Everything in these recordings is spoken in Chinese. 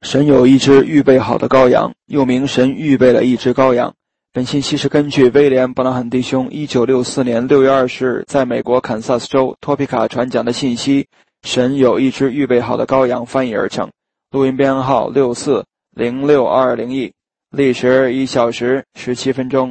神有一只预备好的羔羊，又名神预备了一只羔羊。本信息是根据威廉·布朗汉弟兄1964年6月20日在美国堪萨斯州托皮卡传讲的信息神有一只预备好的羔羊翻译而成。录音编号64062201，历时1小时17分钟。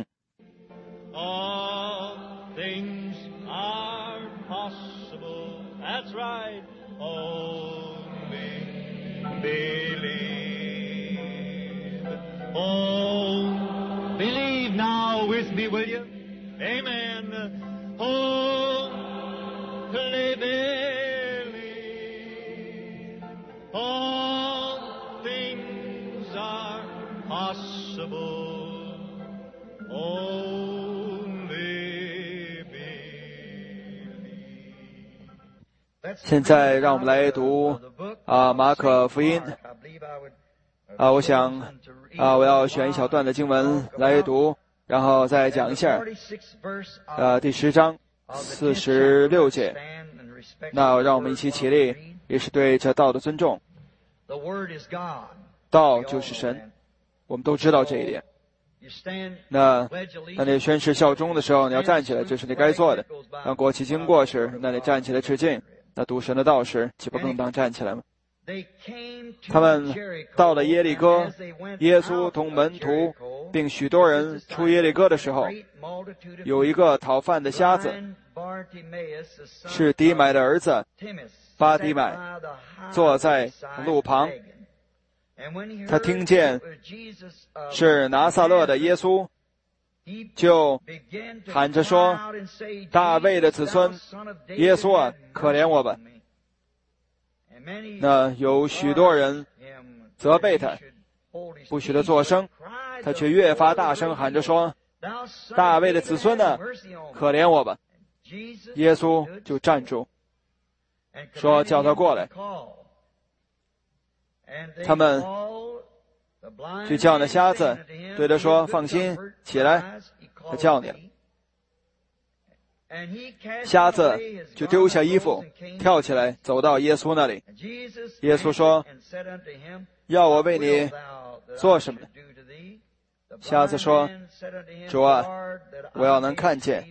Me, will you? Amen. Oh, believe. All things are possible. Only believe. 现在让我们来读马可福音。我想我要选一小段的经文来读。然后再讲一下，第10章46节。那让我们一起起立，也是对这道的尊重。道就是神，我们都知道这一点。那你宣誓效忠的时候，你要站起来，这是你该做的。当国旗经过时，那你站起来致敬。那读神的道时，岂不更当站起来吗？他们到了耶利哥，耶稣同门徒并许多人出耶利哥的时候，有一个讨饭的瞎子，是底买的儿子巴底买，坐在路旁。他听见是拿撒勒的耶稣，就喊着说：大卫的子孙耶稣啊，可怜我吧。那有许多人责备他，不许他作声，他却越发大声喊着说：大卫的子孙呢，可怜我吧。耶稣就站住，说叫他过来。他们就叫那瞎子，对他说：放心，起来，他叫你了。瞎子就丢下衣服，跳起来走到耶稣那里。耶稣说：要我为你做什么呢？瞎子说：主啊，我要能看见。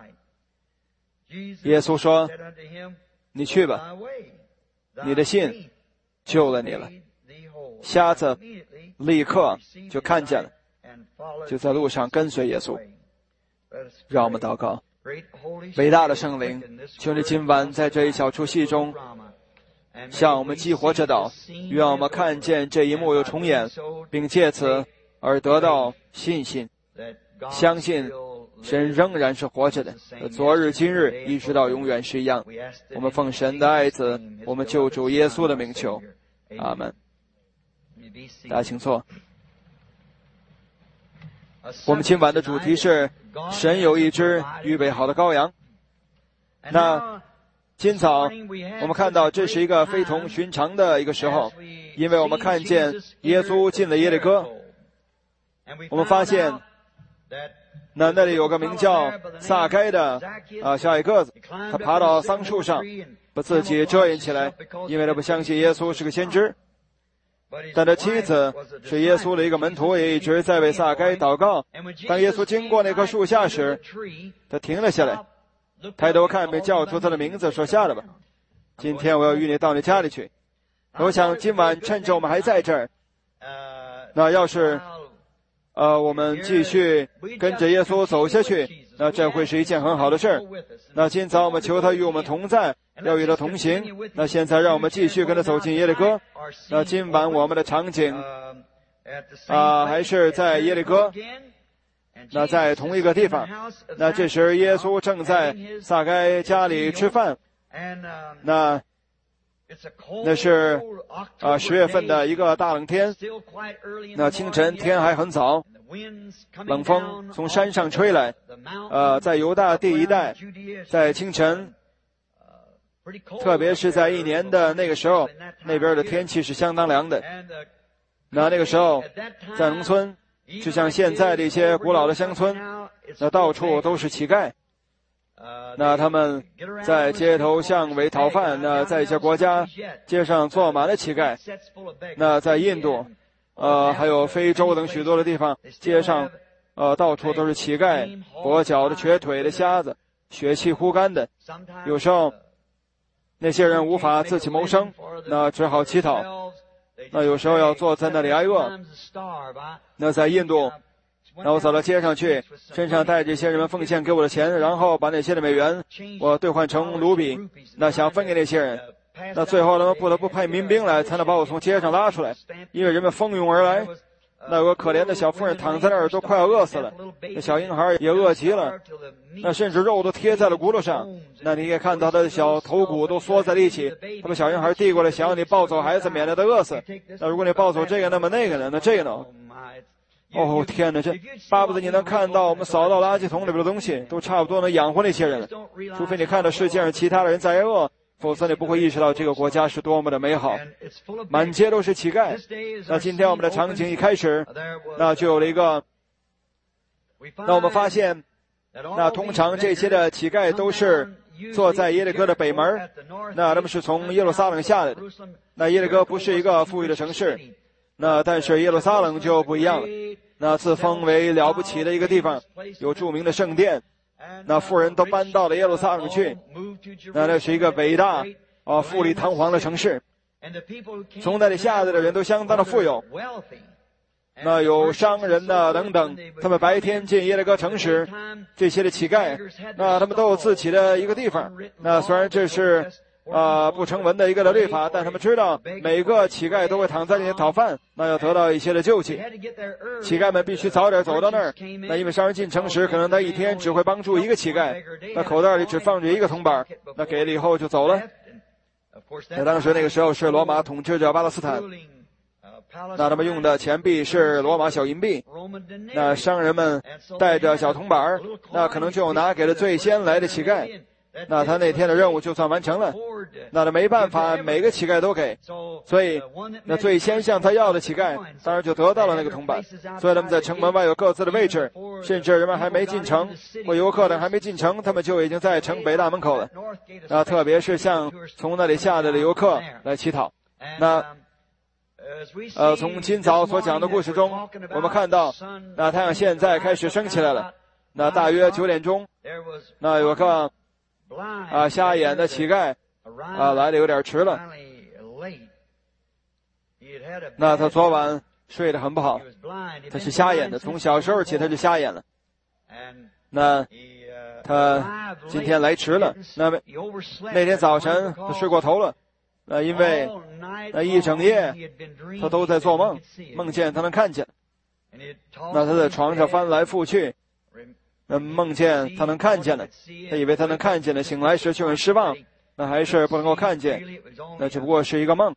耶稣说：你去吧，你的信救了你了。瞎子立刻就看见了，就在路上跟随耶稣。让我们祷告。伟大的圣灵，求你今晚在这一小出戏中向我们激活这道，愿我们看见这一幕又重演，并借此而得到信心，相信神仍然是活着的，昨日今日一直到永远是一样。我们奉神的爱子，我们救主耶稣的名求，阿们。大家请坐。我们今晚的主题是神有一只预备好的羔羊。那今早我们看到这是一个非同寻常的一个时候，因为我们看见耶稣进了耶利哥。我们发现那里有个名叫撒该的小矮个子，他爬到桑树上把自己遮掩起来，因为他不相信耶稣是个先知。但他妻子是耶稣的一个门徒，也一直在为撒该祷告。当耶稣经过那棵树下时，他停了下来，抬头看，并叫出他的名字，说：下来吧，今天我要与你到你家里去。我想今晚趁着我们还在这儿，那要是我们继续跟着耶稣走下去，那这会是一件很好的事儿。那今早我们求他与我们同在，要与他同行。那现在让我们继续跟他走进耶利哥。那今晚我们的场景还是在耶利哥，那在同一个地方。那这时耶稣正在撒该家里吃饭。那是10月份的一个大冷天。那清晨天还很早，冷风从山上吹来。在犹大地一带，在清晨，特别是在一年的那个时候，那边的天气是相当凉的。那个时候在农村，就像现在的一些古老的乡村，那到处都是乞丐。 那他们在街头巷尾讨饭，那在一些国家街上坐满了乞丐。那在印度，还有非洲等许多的地方，街上到处都是乞丐，跛脚的、瘸腿的、瞎子，血气枯干的。有时候那些人无法自己谋生，那只好乞讨。那有时候要坐在那里挨饿。那在印度，那我走到街上去，身上带着一些人们奉献给我的钱，然后把那些的美元我兑换成卢比，那想分给那些人。那最后他们不得不派民兵来，才能把我从街上拉出来，因为人们蜂拥而来。那有个可怜的小妇人躺在那儿，都快要饿死了，那小婴孩也饿极了，那甚至肉都贴在了骨头上。那你也看到他的小头骨都缩在了一起。他把小婴孩递过来，想要你抱走孩子，免得他饿死。那如果你抱走这个，那么那个呢？那这个呢？哦天哪，这巴不得你能看到我们扫到垃圾桶里边的东西，都差不多能养活那些人了。除非你看到世界上其他的人在挨饿，否则你不会意识到这个国家是多么的美好。满街都是乞丐。那今天我们的场景一开始，那就有了一个，那我们发现，那通常这些的乞丐都是坐在耶利哥的北门，那他们是从耶路撒冷下来的。那耶利哥不是一个富裕的城市，那但是耶路撒冷就不一样了，那自封为了不起的一个地方，有著名的圣殿。那富人都搬到了耶路撒冷去，那是一个伟大富丽堂皇的城市。从那里下来的人都相当的富有，那有商人呐等等，他们白天进耶利哥城时，这些的乞丐，那他们都有自己的一个地方。那虽然这是不成文的一个的律法，但他们知道每个乞丐都会躺在那里讨饭，那要得到一些的救济。乞丐们必须早点走到那儿，那因为商人进城时，可能他一天只会帮助一个乞丐，那口袋里只放着一个铜板，那给了以后就走了。那当时那个时候是罗马统治着巴勒斯坦，那他们用的钱币是罗马小银币，那商人们带着小铜板，那可能就拿给了最先来的乞丐。那他那天的任务就算完成了，那他没办法每个乞丐都给，所以那最先向他要的乞丐当然就得到了那个铜板。所以他们在城门外有各自的位置，甚至人们还没进城，或游客等还没进城，他们就已经在城北大门口了。那特别是像从那里下来的游客来乞讨。那从今早所讲的故事中，我们看到那太阳现在开始升起来了，那大约9点钟，那有个瞎眼的乞丐来的有点迟了。那他昨晚睡得很不好，他是瞎眼的，从小时候起他就瞎眼了。那他今天来迟了，那天早晨他睡过头了，因为一整夜他都在做梦，梦见他能看见。那他在床上翻来覆去，梦见他能看见了，他以为他能看见了，醒来时却很失望，那还是不能够看见，那只不过是一个梦。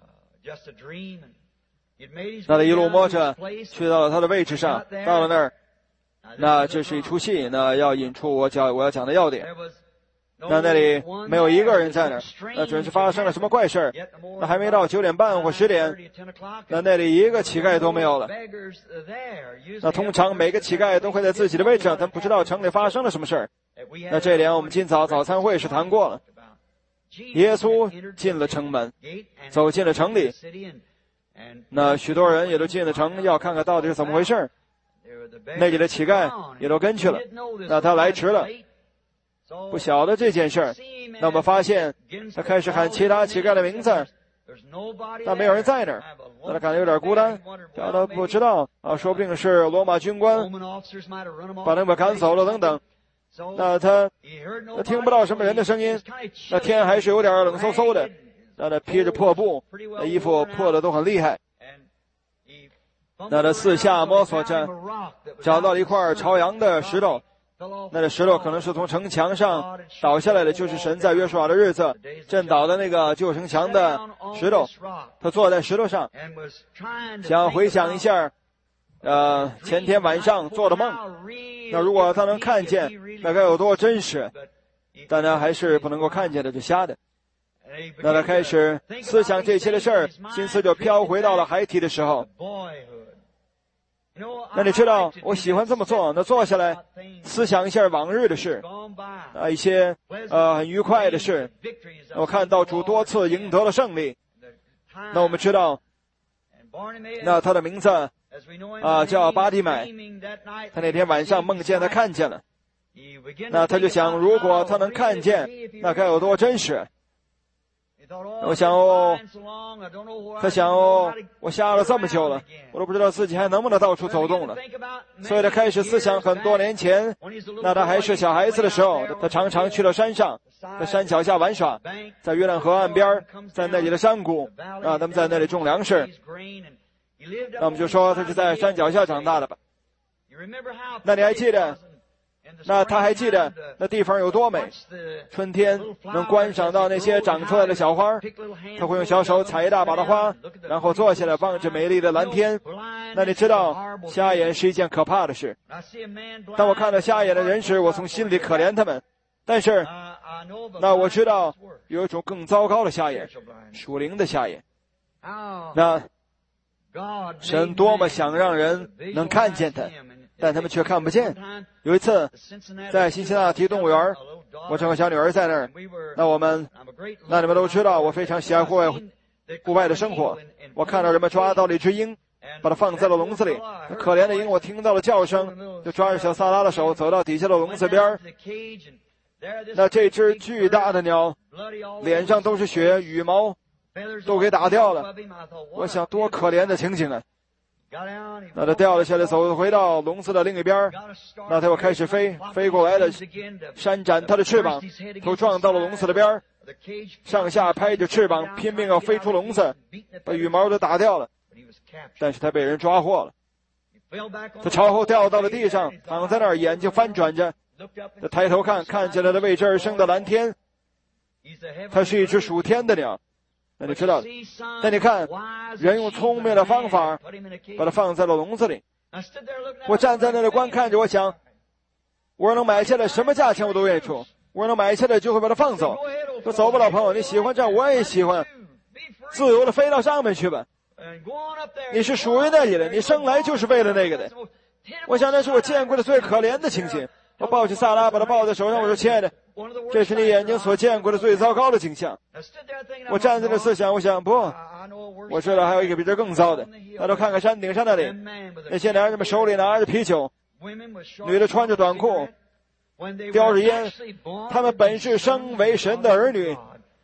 那他一路摸着去到了他的位置上，到了那儿，那这是一出戏，那要引出我要讲的要点。那里没有一个人在那儿，那准是发生了什么怪事儿。那还没到9点半或10点，那里一个乞丐都没有了。那通常每个乞丐都会在自己的位置上，他们不知道城里发生了什么事儿。那这点我们今早早餐会是谈过了。耶稣进了城门，走进了城里，那许多人也都进了城，要看看到底是怎么回事。那里的乞丐也都跟去了，那他来迟了，不晓得这件事儿。那我们发现他开始喊其他乞丐的名字，但没有人在那儿，那他感觉有点孤单，他不知道说不定是罗马军官把他们赶走了等等。那他听不到什么人的声音，那天还是有点冷飕飕的，那他披着破布，那衣服破的都很厉害。那他四下摸索着，找到了一块朝阳的石头，那这石头可能是从城墙上倒下来的，就是神在约书亚的日子震倒的那个旧城墙的石头。他坐在石头上，想回想一下前天晚上做的梦，那如果他能看见，那该有多真实，但他还是不能够看见的，就瞎的。那他开始思想这些的事儿，心思就飘回到了孩提的时候。 那你知道，我喜欢这么做，那坐下来思想一下往日的事，一些很愉快的事。我看到主多次赢得了胜利。那我们知道，那他的名字叫巴底买。他那天晚上梦见他看见了，那他就想，如果他能看见，那该有多真实。我想他想我瞎了这么久了，我都不知道自己还能不能到处走动了。所以他开始思想很多年前，那他还是小孩子的时候，他常常去了山上，在山脚下玩耍，在约旦河岸边，在那里的山谷他们在那里种粮食。那我们就说他是在山脚下长大的吧。那你还记得？那他还记得那地方有多美，春天能观赏到那些长出来的小花，他会用小手采一大把的花，然后坐下来望着美丽的蓝天。那你知道，瞎眼是一件可怕的事。当我看到瞎眼的人时，我从心里可怜他们。但是那我知道有一种更糟糕的瞎眼，属灵的瞎眼。那神多么想让人能看见他，但他们却看不见。有一次在辛辛那提动物园，我正和小女儿在那儿，那你们都知道我非常喜爱户外的生活。我看到人们抓到了一只鹰，把它放在了笼子里。可怜的鹰，我听到了叫声，就抓着小萨拉的手走到底下的笼子边。那这只巨大的鸟脸上都是血，羽毛都给打掉了。我想多可怜的情景啊。那他掉了下来，走回到笼子的另一边，那他又开始飞过来了，扇展他的翅膀，头撞到了笼子的边，上下拍着翅膀，拼命要飞出笼子，把羽毛都打掉了。但是他被人抓获了，他朝后掉到了地上，躺在那儿，眼睛翻转着，他抬头看见了他为之而生的蓝天。他是一只属天的鸟。那你知道的，但你看，人用聪明的方法把它放在了笼子里。我站在那里观看着，我想，我要能买下来，什么价钱我都愿意出。我要能买下来，就会把它放走。说走吧，老朋友，你喜欢这样，我也喜欢，自由的飞到上面去吧。你是属于那里的，你生来就是为了那个的。我想那是我见过的最可怜的情形。我抱起萨拉，把他抱在手上，我说：“亲爱的，这是你眼睛所见过的最糟糕的景象。”我站在这思想，我想不，我知道还有一个比这更糟的。那都看看山顶上那里，那些男人们手里拿着啤酒，女的穿着短裤，叼着烟，他们本是生为神的儿女，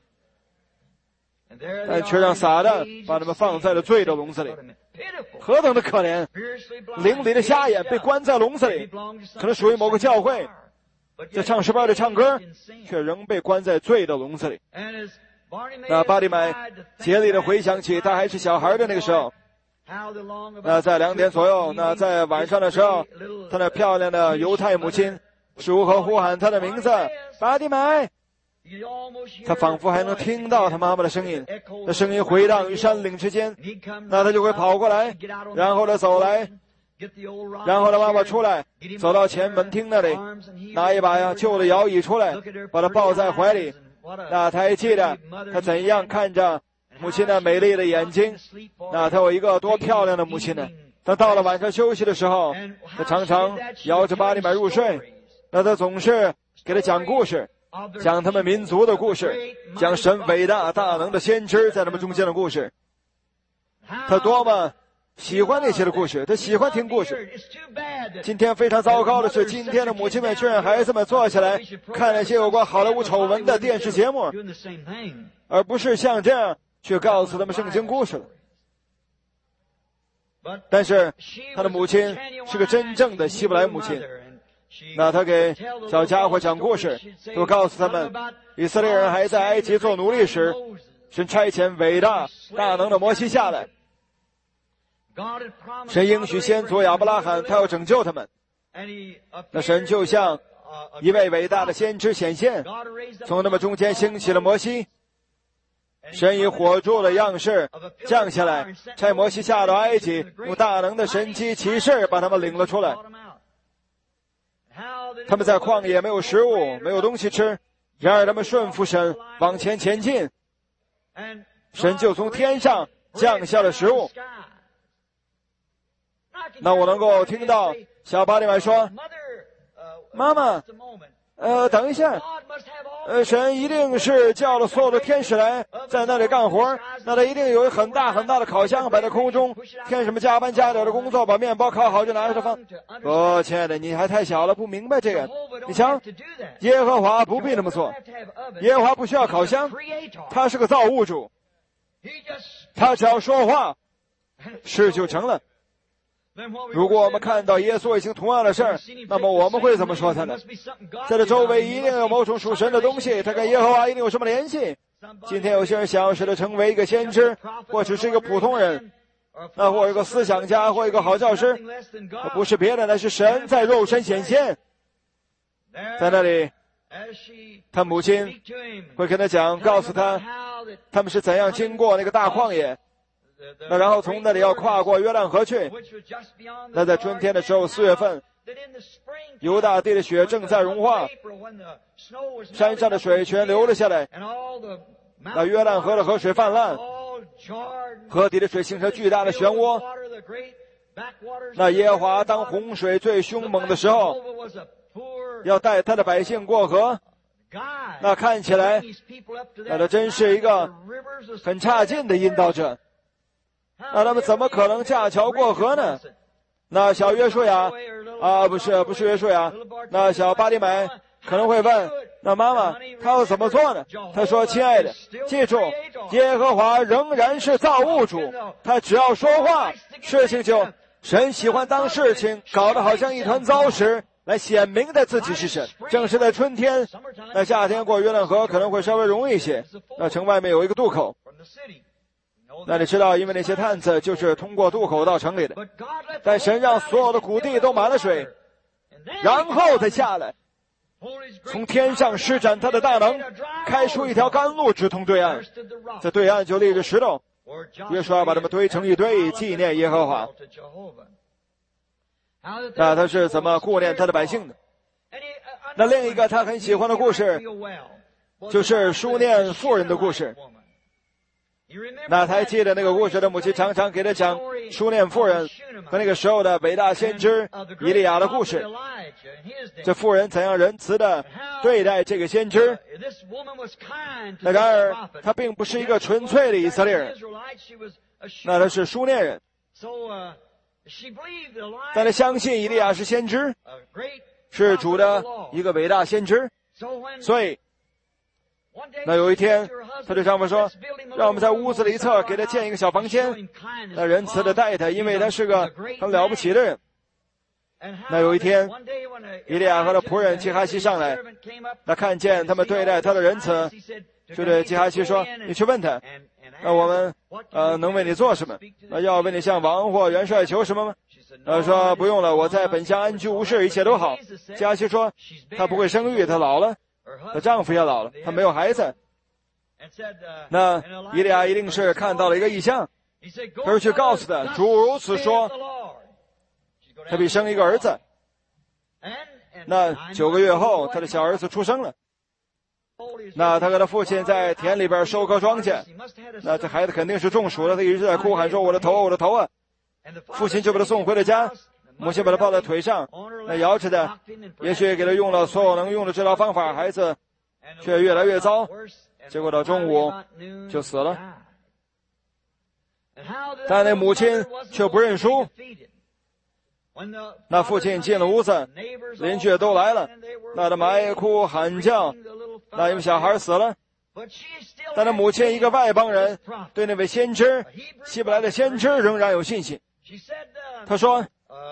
但却让撒旦把他们放在了罪的笼子里。何等的可怜！灵里的瞎眼被关在笼子里，可能属于某个教会，在唱诗班里唱歌，却仍被关在罪的笼子里。那巴底买竭力的回想起他还是小孩的那个时候，那在2点左右，那在晚上的时候，他那漂亮的犹太母亲是如何呼喊他的名字，巴底买。他仿佛还能听到他妈妈的声音，那声音回荡于山岭之间。那他就会跑过来，然后他走来，然后他妈妈出来，走到前门厅那里，拿一把旧的摇椅出来，把他抱在怀里。那他还记得他怎样看着母亲那美丽的眼睛。那他有一个多漂亮的母亲呢。他到了晚上休息的时候，他常常摇着巴底买入睡。那他总是给他讲故事，讲他们民族的故事，讲神伟大大能的先知在他们中间的故事。他多么喜欢那些的故事，他喜欢听故事。今天非常糟糕的是，今天的母亲们却让孩子们坐下来看那些有关好莱坞丑闻的电视节目，而不是像这样去告诉他们圣经故事了。但是他的母亲是个真正的希伯来母亲。那他给小家伙讲故事，就告诉他们，以色列人还在埃及做奴隶时，神差遣伟大大能的摩西下来。神应许先祖亚伯拉罕，他要拯救他们。那神就像一位伟大的先知显现，从他们中间兴起了摩西。神以火柱的样式降下来，差摩西下到埃及，用大能的神迹奇事把他们领了出来。他们在旷野没有食物，没有东西吃，然而他们顺服神，往前前进，神就从天上降下了食物。 那我能够听到小巴利买说：“妈妈，等一下，神一定是叫了所有的天使来在那里干活，那他一定有很大很大的烤箱摆在空中，天使们加班加点的工作，把面包烤好就拿着放。亲爱的，你还太小了，不明白这个。你瞧，耶和华不必那么做，耶和华不需要烤箱，他是个造物主，他只要说话，事就成了。如果我们看到耶稣已经同样的事儿，那么我们会怎么说他呢？在这周围一定有某种属神的东西，他跟耶和华一定有什么联系？今天有些人想使他成为一个先知，或只是一个普通人，那或一个思想家，或一个好教师，不是别的，那是神在肉身显现。在那里，他母亲会跟他讲，告诉他他们是怎样经过那个大旷野，那然后从那里要跨过约旦河去。那在春天的时候，4月份，犹大地的雪正在融化，山上的水全流了下来，那约旦河的河水泛滥，河底的水形成巨大的漩涡。那耶和华当洪水最凶猛的时候，要带他的百姓过河。那看起来，那他真是一个很差劲的引导者。那他们怎么可能架桥过河呢？那小约书亚不是约书亚，那小巴利买可能会问，那妈妈他要怎么做呢？他说，亲爱的，记住，耶和华仍然是造物主，他只要说话，事情就，神喜欢当事情搞得好像一团糟时，来显明的自己是神。正是在春天，那夏天过约旦河可能会稍微容易一些，那城外面有一个渡口。那你知道，因为那些探子就是通过渡口到城里的，但神让所有的谷地都满了水，然后再下来，从天上施展他的大能，开出一条甘露直通对岸，在对岸就立着石头，约书亚把他们堆成一堆，纪念耶和华。那他是怎么顾念他的百姓的？那另一个他很喜欢的故事，就是书念妇人的故事。那他还记得那个故事的母亲常常给他讲书念妇人和那个时候的伟大先知以利亚的故事，这妇人怎样仁慈的对待这个先知。那然而他并不是一个纯粹的以色列人，那他是书念人，但他相信以利亚是先知，是主的一个伟大先知。所以那有一天他对丈夫说，让我们在屋子里一侧给他建一个小房间，那仁慈的待他，因为他是个很了不起的人。那有一天以利亚和他仆人基哈西上来，那看见他们对待他的仁慈，就对基哈西说，你去问他，那我们能为你做什么？要为你向王或元帅求什么吗？说不用了，我在本乡安居无事，一切都好。基哈西说，他不会生育，他老了，她丈夫也老了，她没有孩子。那以利亚一定是看到了一个异象，而去告诉他，主如此说，他必生一个儿子。那9个月后，他的小儿子出生了。那他和他父亲在田里边收割庄稼，那这孩子肯定是中暑了，他一直在哭喊说，我的头，我的头啊！父亲就把他送回了家，母亲把他抱在腿上，那摇着的，也许给他用了所有能用的治疗方法，孩子却越来越糟，结果到中午就死了。但那母亲却不认输。那父亲进了屋子，邻居都来了，那他埋哭喊叫，那因为小孩死了。但那母亲一个外邦人，对那位先知希伯来的先知仍然有信心。他说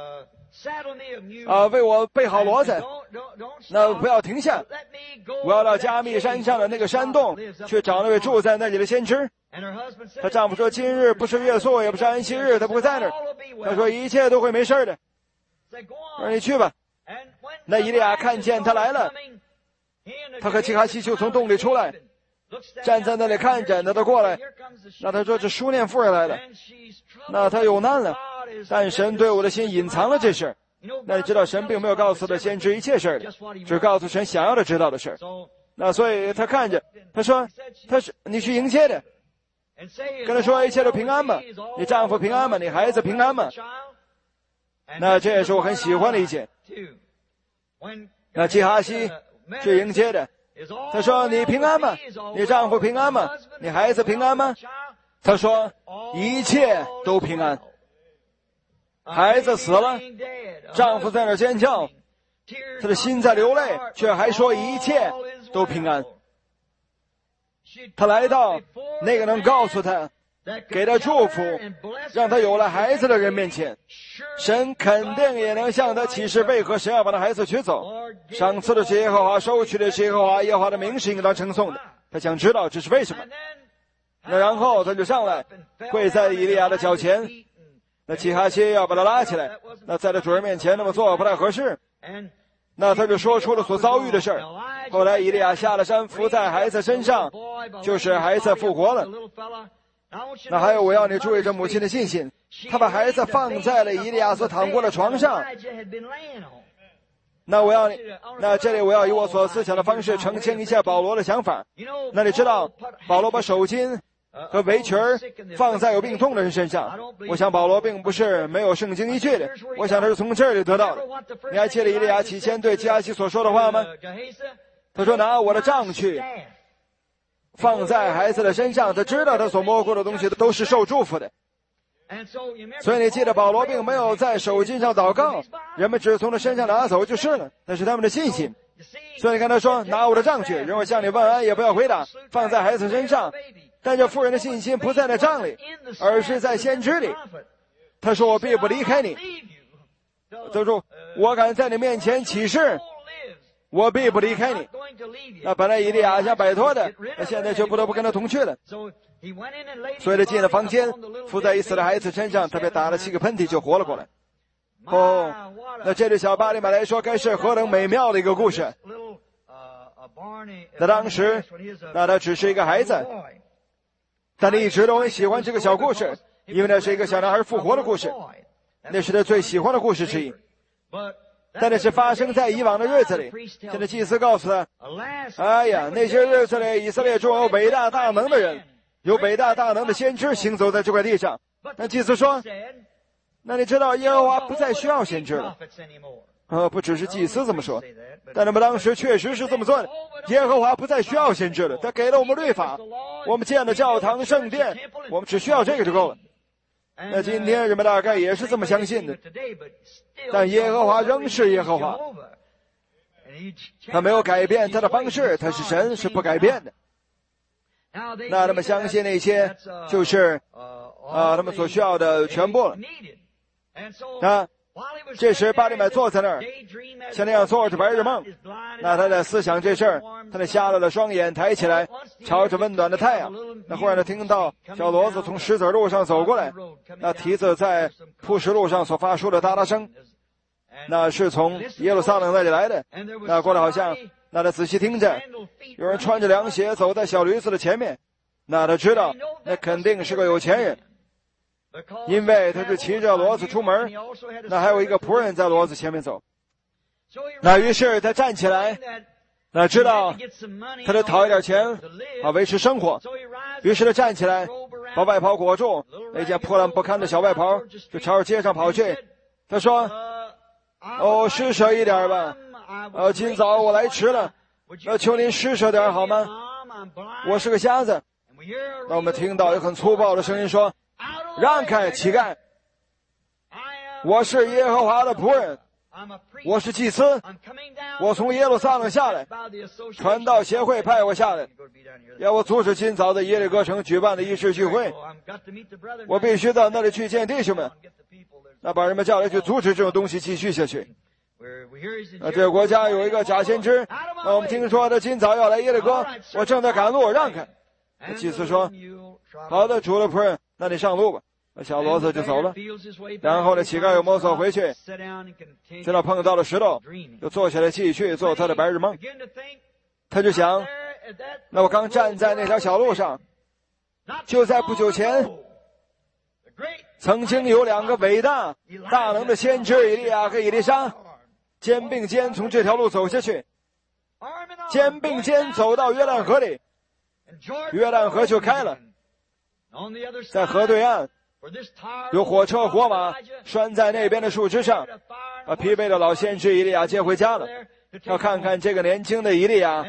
为我备好骡子，那不要停下，我要到加密山上的那个山洞去找那位住在那里的先知。她丈夫说，今日不是月朔，也不是安息日，他不会在那儿。他说一切都会没事的，让你去吧。那以利亚看见他来了，他和基哈西就从洞里出来，站在那里看着，那他过来，那他说这书念妇人来了，那他有难了，但神对我的心隐藏了这事。那你知道神并没有告诉他先知一切事的，只告诉神想要他知道的事。那所以他看着，他说你去迎接的，跟他说一切都平安吗？你丈夫平安吗？你孩子平安吗？ 那这也是我很喜欢的一件。那基哈西去迎接的，他说：“你平安吗？你丈夫平安吗？你孩子平安吗？”他说：“一切都平安。”孩子死了，丈夫在那尖叫，他的心在流泪，却还说一切都平安。他来到那个能告诉他、给他祝福、让他有了孩子的人面前，神肯定也能向他启示为何神要把他孩子取走。赏赐的是耶和华，收取的是耶和华，耶和华的名是应当称颂的。他想知道这是为什么。那然后他就上来跪在以利亚的脚前，那基哈西要把他拉起来，那在他主人面前那么做不太合适，那他就说出了所遭遇的事儿。后来以利亚下了山，伏在孩子身上，就是孩子复活了。那还有，我要你注意这母亲的信心，她把孩子放在了以利亚所躺过的床上。那这里我要以我所思想的方式澄清一下保罗的想法。那你知道保罗把手巾和围裙放在有病痛的人身上，我想保罗并不是没有圣经依据的，我想他是从这里得到的。你还记得以利亚起先对基哈西所说的话吗？他说：“拿我的杖去放在孩子的身上。”他知道他所摸过的东西都是受祝福的。所以你记得保罗并没有在手巾上祷告，人们只是从他身上拿走就是了，那是他们的信心。所以你看他说：“拿我的杖去，人会向你问安，也不要回答，放在孩子身上。”但这妇人的信心不在那杖里，而是在先知里。他说：“我必不离开你。”他说：“我敢在你面前起誓，我必不离开你。”那本来以利亚想摆脱的，那现在却不得不跟他同去了。所以他进了房间，伏在已死的孩子身上，特别打了7个喷嚏就活了过来。那这对小巴利马来说该是何等美妙的一个故事。那当时那他只是一个孩子，但他一直都很喜欢这个小故事，因为那是一个小男孩复活的故事，那是他最喜欢的故事之一。但那是发生在以往的日子里。现在祭司告诉他：“哎呀，那些日子里以色列中有伟大大能的人，有伟大大能的先知行走在这块地上。”那祭司说：“那你知道耶和华不再需要先知了。”不只是祭司这么说，但他们当时确实是这么做的。耶和华不再需要先知了，他给了我们律法，我们建了教堂、圣殿，我们只需要这个就够了。那今天人们大概也是这么相信的，但耶和华仍是耶和华，他没有改变他的方式，他是神，是不改变的。那他们相信那些就是他们所需要的全部了。这时巴利买坐在那儿，像那样做着白日梦。那他在思想这事儿，他那瞎了的双眼抬起来，朝着温暖的太阳。那忽然他听到小骡子从石子路上走过来，那蹄子在铺石路上所发出的哒哒声，那是从耶路撒冷那里来的。那过来好像，那他仔细听着，有人穿着凉鞋走在小驴子的前面。那他知道，那肯定是个有钱人。因为他是骑着骡子出门，那还有一个仆人在骡子前面走。那于是他站起来，那知道他得讨一点钱维持生活。于是他站起来，把外袍裹住，那件破烂不堪的小外袍，就朝着街上跑去。他说：“施舍一点吧，今早我来迟了，求您施舍点好吗？我是个瞎子。”那我们听到有很粗暴的声音说：“让开，乞丐！我是耶和华的仆人，我是祭司，我从耶路撒冷下来，传道协会派我下来，要我阻止今早在耶利哥城举办的仪式聚会。我必须到那里去见弟兄们，那把人们叫来去阻止这种东西继续下去。这个国家有一个假先知，那我们听说他今早要来耶利哥，我正在赶路，让开。”祭司说：“好的，主的仆人，那你上路吧。”小骡子就走了。然后呢，乞丐又摸索回去，直到碰到了石头，又坐下来继续做他的白日梦。他就想，那我刚站在那条小路上，就在不久前，曾经有2个伟大大能的先知以利亚和以利沙肩并肩从这条路走下去，肩并肩走到约旦河里，约旦河就开了。在河对岸有火车火马拴在那边的树枝上，把疲惫的老先知以利亚接回家了。要看看这个年轻的以利亚。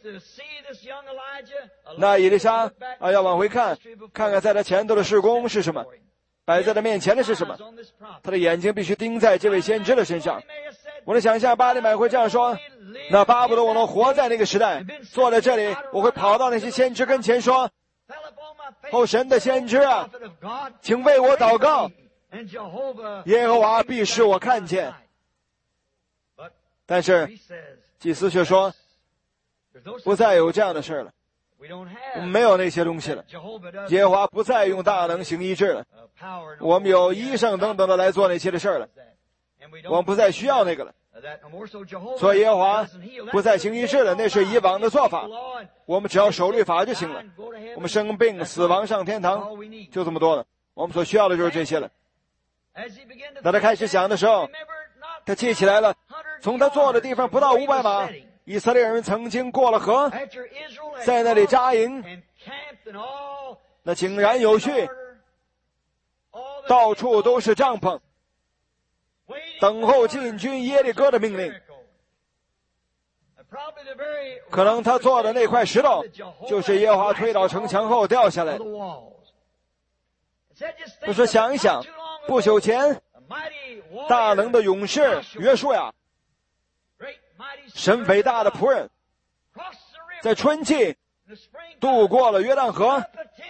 那以利沙要往回看，看看在他前头的事工是什么，摆在他面前的是什么。他的眼睛必须盯在这位先知的身上。我能想象巴利买会这样说，那巴不得我能活在那个时代，坐在这里，我会跑到那些先知跟前说，神的先知啊，请为我祷告，耶和华必使我看见。但是祭司却说，不再有这样的事了，我们没有那些东西了，耶和华不再用大能行医治了，我们有医生等等的来做那些的事了，我们不再需要那个了。所以耶和华不再行医治了，那是以往的做法，我们只要守律法就行了。我们生病死亡上天堂就这么多了，我们所需要的就是这些了。当他开始想的时候，他记起来了，从他坐的地方不到500码，以色列人曾经过了河，在那里扎营，那井然有序，到处都是帐篷，等候进军耶利哥的命令。可能他做的那块石头就是耶和华推倒城墙后掉下来的。他说想一想，不久前大能的勇士约书亚，神伟大的仆人，在春季渡过了约旦河，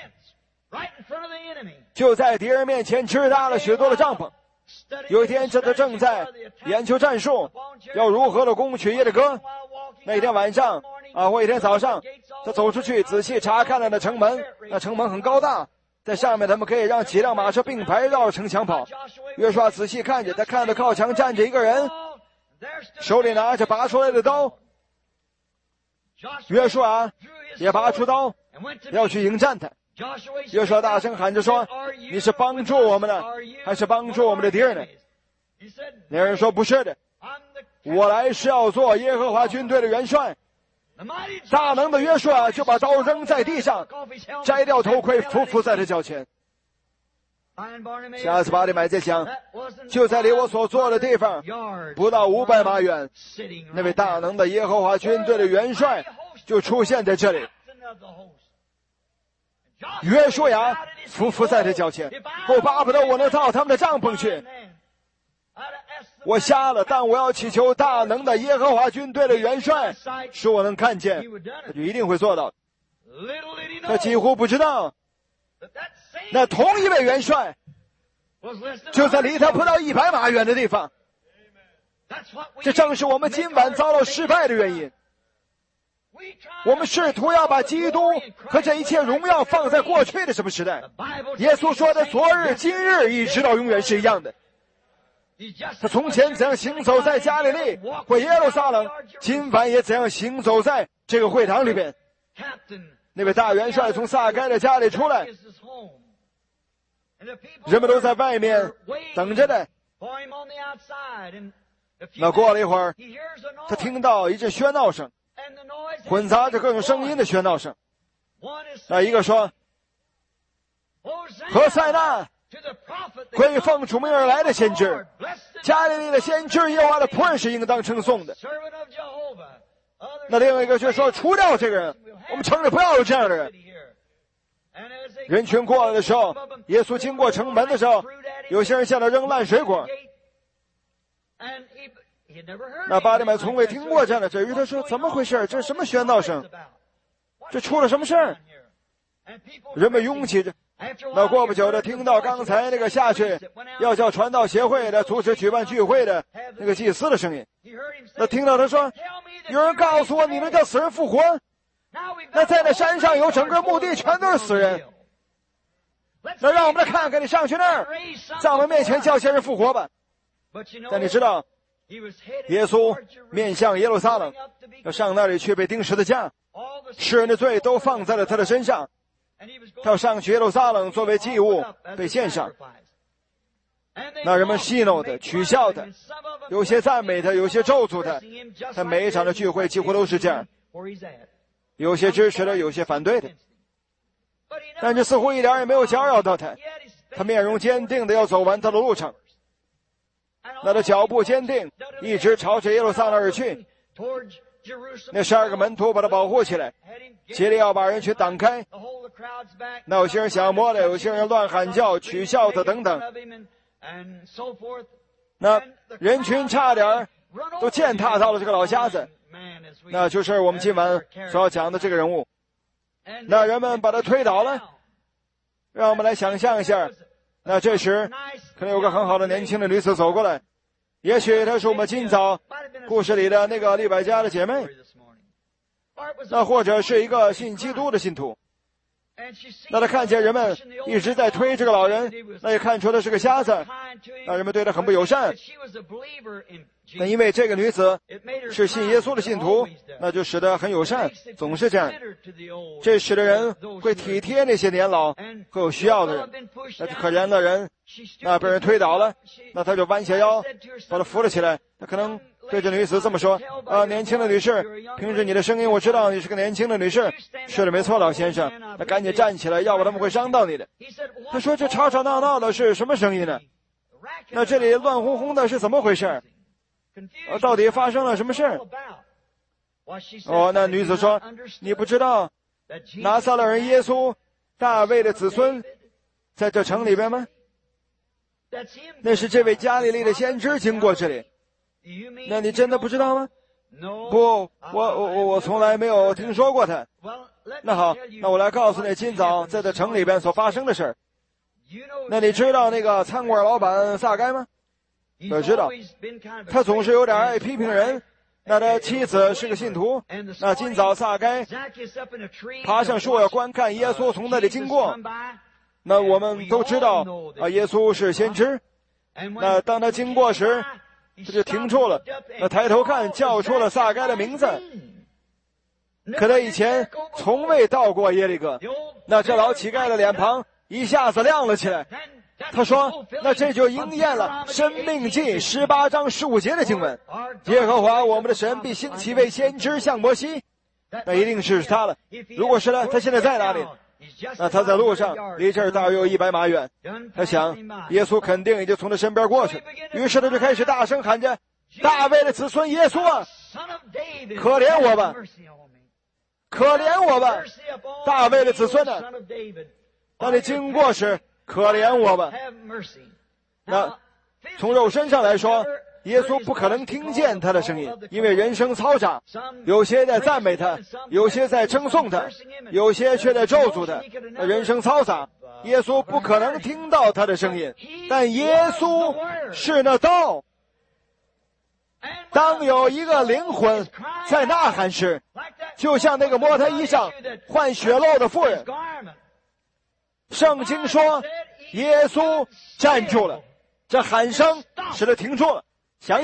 就在敌人面前支搭了许多的帐篷。有一天他正在研究战术，要如何的攻取耶利哥。那天晚上或一天早上，他走出去仔细查看了那城门，那城门很高大，在上面他们可以让几辆马车并排绕着城墙跑。约书亚仔细看见，他看到靠墙站着一个人，手里拿着拔出来的刀。约书亚也拔出刀要去迎战他。约书亚大声喊着说，你是帮助我们的还是帮助我们的敌人呢？那人说，不是的，我来是要做耶和华军队的元帅。大能的约书亚就把刀扔在地上，摘掉头盔，匍匐在他脚前。下次巴利买在想，就在离我所坐的地方不到500码远，那位大能的耶和华军队的元帅就出现在这里。约书亚匍匐在他脚前，我巴不得我能到他们的帐篷去。我瞎了，但我要祈求大能的耶和华军队的元帅使我能看见，他就一定会做到。他几乎不知道，那同一位元帅就在离他不到100码远的地方。这正是我们今晚遭到失败的原因。我们试图要把基督和这一切荣耀放在过去的什么时代。耶稣说的昨日今日一直到永远是一样的。他从前怎样行走在加利利或耶路撒冷，今晚也怎样行走在这个会堂里边。那位大元帅从撒该的家里出来，人们都在外面等着的。那过了一会儿，他听到一阵喧闹声，混杂着各种声音的喧闹声。那一个说，何塞纳，归奉主名而来的先知，加利利的先知耶和华的仆人是应当称颂的。那另一个却说，除掉这个人，我们城里不要有这样的人。人群过来的时候，耶稣经过城门的时候，有些人向他扔烂水果。那巴利买从未听过这样的事，于他说，怎么回事？这是什么喧闹声？这出了什么事儿？人们拥挤着。那过不久的，听到刚才那个下去要叫传道协会的阻止举办聚会的那个祭司的声音。那听到他说，有人告诉我你们叫死人复活。那在那山上有整个墓地全都是死人。那让我们来看看，你上去那儿，在我们面前叫些人复活吧。但你知道，耶稣面向耶路撒冷，要上那里去被钉十字架，世人的罪都放在了他的身上。他要上去耶路撒冷作为祭物被献上。那人们戏弄他，取笑他，有些赞美他，有些咒诅他。他每一场的聚会几乎都是这样，有些支持他，有些反对他。但这似乎一点也没有搅扰到他。 他面容坚定的要走完他的路程，那他脚步坚定，一直朝着耶路撒冷而去。那12个门徒把他保护起来，竭力要把人群挡开。那有些人想摸他，有些人乱喊叫取笑他等等。那人群差点都践踏到了这个老瞎子，那就是我们今晚所要讲的这个人物。那人们把他推倒了，让我们来想象一下。那这时可能有个很好的年轻的女子走过来，也许她是我们今早故事里的那个利百加的姐妹，那或者是一个信基督的信徒。那他看见人们一直在推这个老人，那也看出他是个瞎子，那人们对他很不友善。那因为这个女子是信耶稣的信徒，那就使得很友善，总是这样。这使得人会体贴那些年老和有需要的人。那可怜的人，那被人推倒了，那他就弯下腰把他扶了起来。他可能对这女子这么说：年轻的女士，凭着你的声音我知道你是个年轻的女士。是的，没错，老先生。那赶紧站起来，要不他们会伤到你的。他说这吵吵闹闹的是什么声音呢？那这里乱哄哄的是怎么回事？到底发生了什么事？那女子说，你不知道拿撒勒人耶稣大卫的子孙在这城里边吗？那是这位加利利的先知经过这里。那你真的不知道吗？不，我从来没有听说过他。那好，那我来告诉你今早在这城里边所发生的事儿。那你知道那个餐馆老板撒该吗？我知道，他总是有点爱批评人。那他妻子是个信徒。那今早撒该爬上树要观看耶稣从那里经过。那我们都知道耶稣是先知。那当他经过时，他就停住了，那抬头看，叫出了撒该的名字。可他以前从未到过耶利哥。那这老乞丐的脸庞一下子亮了起来。他说，那这就应验了申命记18章15节的经文，耶和华我们的神必兴起位先知像摩西。那一定是他了。如果是他现在在哪里？那他在路上，离这儿大约有100码远。他想耶稣肯定已经从他身边过去，于是他就开始大声喊着，大卫的子孙耶稣啊，可怜我吧，可怜我吧，大卫的子孙啊，当你经过时可怜我吧。那从肉身上来说，耶稣不可能听见他的声音，因为人声嘈杂，有些在赞美他，有些在称颂他，有些却在咒诅他。人声嘈杂，耶稣不可能听到他的声音，但耶稣是那道。当有一个灵魂在呐喊时，就像那个摸他衣裳换血漏的妇人，圣经说耶稣站住了，这喊声使他停住了。想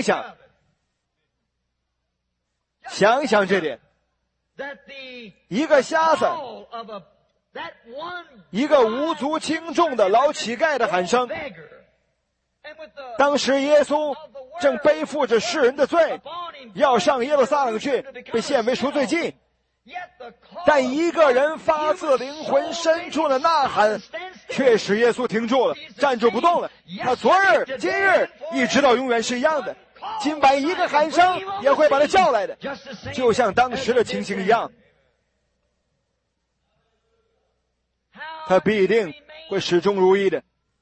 想这点，一个瞎子，一个无足轻重的老乞丐的喊声。当时耶稣正背负着世人的罪，要上耶路撒冷去，被献为赎罪祭。但一个人发自灵魂深处的呐喊，却使耶稣停住了，站住不动了。他昨日、今日，一直到永远是一样的。今晚一个喊声也会把他叫来的，就像当时的情形一样。他必定会始终如一的。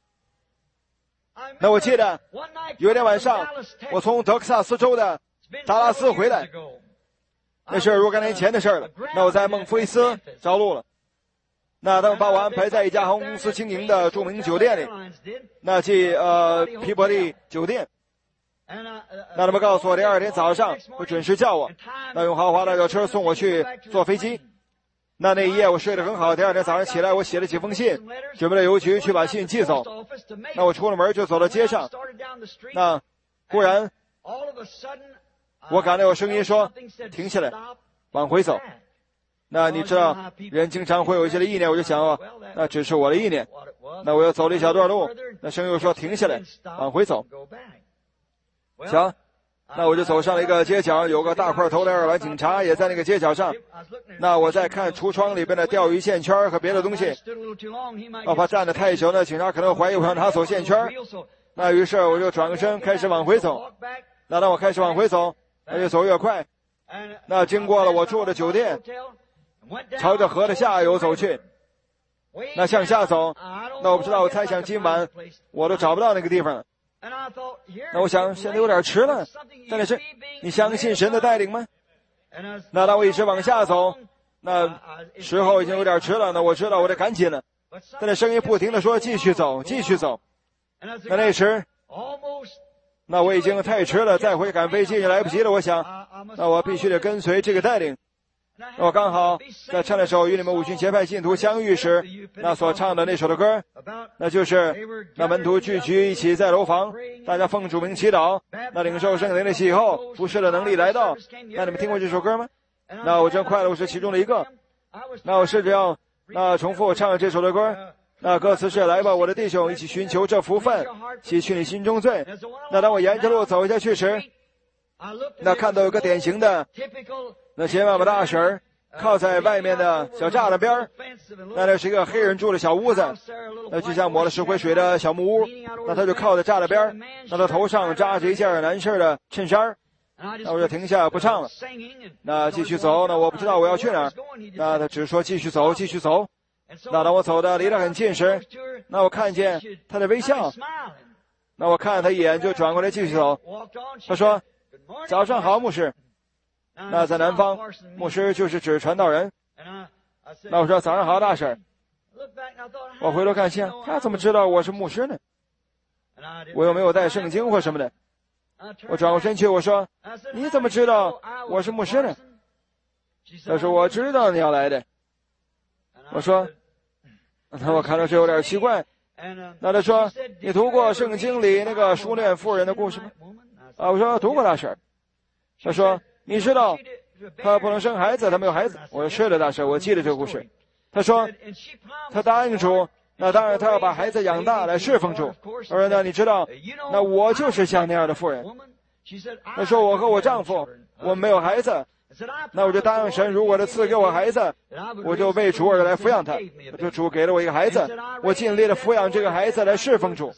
那我记得有一天晚上，我从德克萨斯州的达拉斯回来，那是若干年前的事了。那我在孟菲斯着陆了，那他们把我安排在一家航空公司经营的著名酒店里，那即皮伯利酒店。那他们告诉我第二天早上会准时叫我，那用豪华的热车送我去坐飞机。那一夜我睡得很好，第二天早上起来，我写了几封信，准备到邮局去把信寄走。那我出了门就走到街上，那忽然我感到有声音说停下来，往回走。那你知道人经常会有一些的意念，我就想那只是我的意念。那我又走了一小段路，那声音又说停下来，往回走。瞧， 那我就走上了一个街角，有个大块头的爱尔兰警察也在那个街角上。那我在看橱窗里边的钓鱼线圈和别的东西。我怕站得太久呢，警察可能怀疑我要拿走线圈。那于是我就转个身开始往回走。那当我开始往回走，那越走越快。那经过了我住的酒店，朝着河的下游走去。那向下走，那我不知道，我猜想今晚我都找不到那个地方了。那我想现在有点迟了，但是你相信神的带领吗？那当我一直往下走，那时候已经有点迟了，那我知道我得赶紧了。但是声音不停地说继续走，继续走。那时那我已经太迟了，再回赶飞机就来不及了。我想那我必须得跟随这个带领。我刚好在唱那首与你们五旬节派信徒相遇时，那所唱的那首的歌，那就是那门徒聚集一起在楼房，大家奉主名祈祷，那领受圣灵的洗以后，服侍的能力来到。那你们听过这首歌吗？那我真快乐，我是其中的一个。那我试着要重复唱这首的歌。那歌词是来吧，我的弟兄，一起寻求这福分，洗去你心中罪。那当我沿着路走下去时，那看到有个典型的那鞋妈妈大婶儿靠在外面的小栅栏边儿，那是一个黑人住的小屋子，那就像抹了石灰水的小木屋。那他就靠在栅栏边儿，那他头上扎着一件男士的衬衫。那我就停下不唱了，那继续走。那我不知道我要去哪儿，那他只说继续走，继续走。那当我走的离得很近时，那我看见他的微笑，那我看他一眼就转过来继续走。他说早上好，牧师。那在南方，牧师就是指传道人。那我说早上好，大婶。我回头看见他怎么知道我是牧师呢？我又没有带圣经或什么的。我转过身去，我说你怎么知道我是牧师呢？他说我知道你要来的。我说那我看到这有点奇怪。那他说你读过圣经里那个书念妇人的故事吗？我说读过，大婶。他说你知道他不能生孩子，他没有孩子。我说是的，大婶，我记得这个故事。他说他答应主，那当然他要把孩子养大来侍奉主。我说那你知道，那我就是像那样的妇人。他说我和我丈夫我们没有孩子，那我就答应神，如果他赐给我孩子，我就为主而来抚养他。就主给了我一个孩子，我尽力的抚养这个孩子来侍奉主。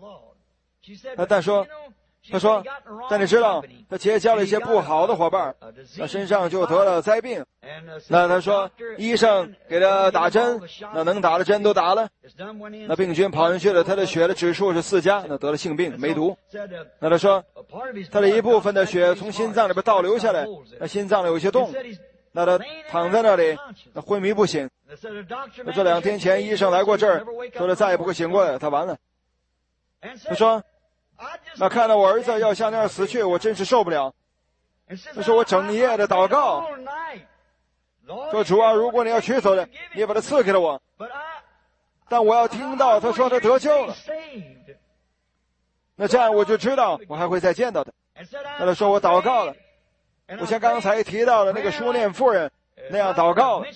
他说但你知道他结交了一些不好的伙伴，他身上就得了灾病。那他说医生给他打针，那能打的针都打了，那病菌跑进去了，他的血的指数是4加，那得了性病，梅毒。那他说他的一部分的血从心脏里边倒流下来，那心脏里有一些洞，那他躺在那里，那昏迷不醒。那这2天前医生来过这儿，说他再也不会醒过来，他完了。他说那看到我儿子要像那样死去，我真是受不了。他说我整夜的祷告，说主啊，如果你要取走的，你把他赐给了我，但我要听到他说他得救了，那这样我就知道我还会再见到他。那他说我祷告了，我像刚才提到的那个书念妇人那样祷告了。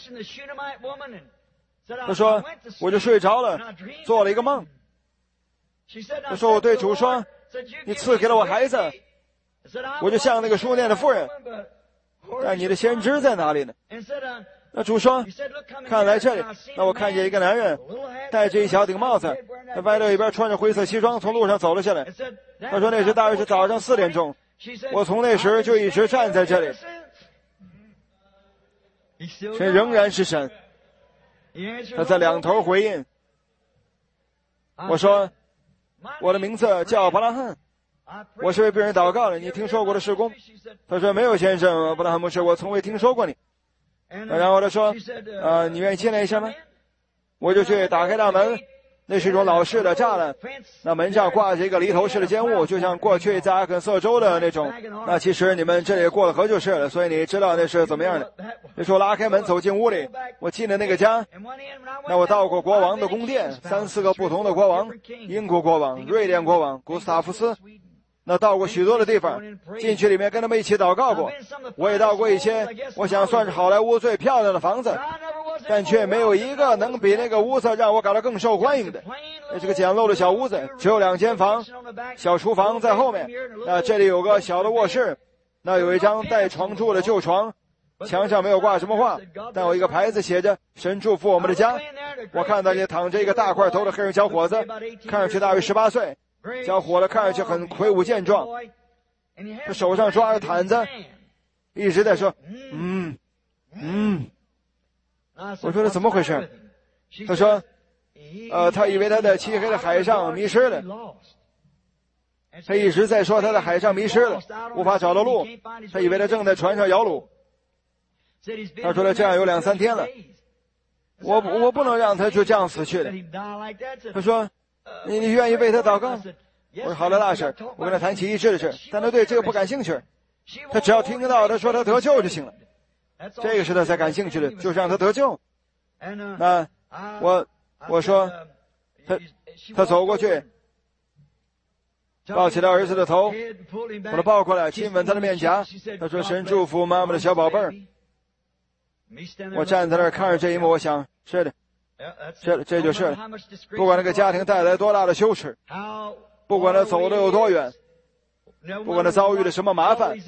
他说我就睡着了，做了一个梦。他说我对主说你赐给了我孩子，我就像那个书念的妇人，但你的先知在哪里呢？那主说看来这里。那我看见一个男人戴着一小顶帽子，在外头一边穿着灰色西装从路上走了下来。他说那时大约是早上4点钟，我从那时就一直站在这里。神仍然是神。他在2头回应。我说我的名字叫伯拉罕，我是为病人祷告的，你听说过的事工？他说没有，先生，伯拉罕牧师，我从未听说过你。然后他说你愿意进来一下吗？我就去打开大门，那是一种老式的栅栏，那门上挂着一个犁头式的尖物，就像过去在阿肯色州的那种。那其实你们这里过了河就是了，所以你知道那是怎么样的。那时候拉开门走进屋里，我进了那个家，那我到过国王的宫殿，3、4个不同的国王，英国国王、瑞典国王、古斯塔夫斯， 那到过许多的地方，进去里面跟他们一起祷告过。我也到过一些我想算是好莱坞最漂亮的房子，但却没有一个能比那个屋子让我感到更受欢迎的。那是个简陋的小屋子，只有2间房，小厨房在后面。那这里有个小的卧室，那有一张带床柱的旧床，墙上没有挂什么画，但有一个牌子写着神祝福我们的家。我看到也躺着一个大块头的黑人小伙子，看上去大约18岁，小伙子看上去很魁梧健壮，他手上抓着毯子，一直在说我说这怎么回事？他说他以为他在漆黑的海上迷失了，他一直在说他在海上迷失了，无法找到路，他以为他正在船上摇橹。他说了这样有2、3天了，我不能让他就这样死去的。他说你愿意为他祷告？我说好的大婶，我跟他谈起医治的事，但他对这个不感兴趣，他只要听得到他说他得救就行了，这个是他才感兴趣的，就是让他得救。那我说他走过去抱起了儿子的头，把他抱过来亲吻他的面颊，他说神祝福妈妈的小宝贝儿。我站在那儿看着这一幕，我想是的，这就是了。不管那个家庭带来多大的羞耻，不管他走的有多远，不管他遭遇了什么麻烦，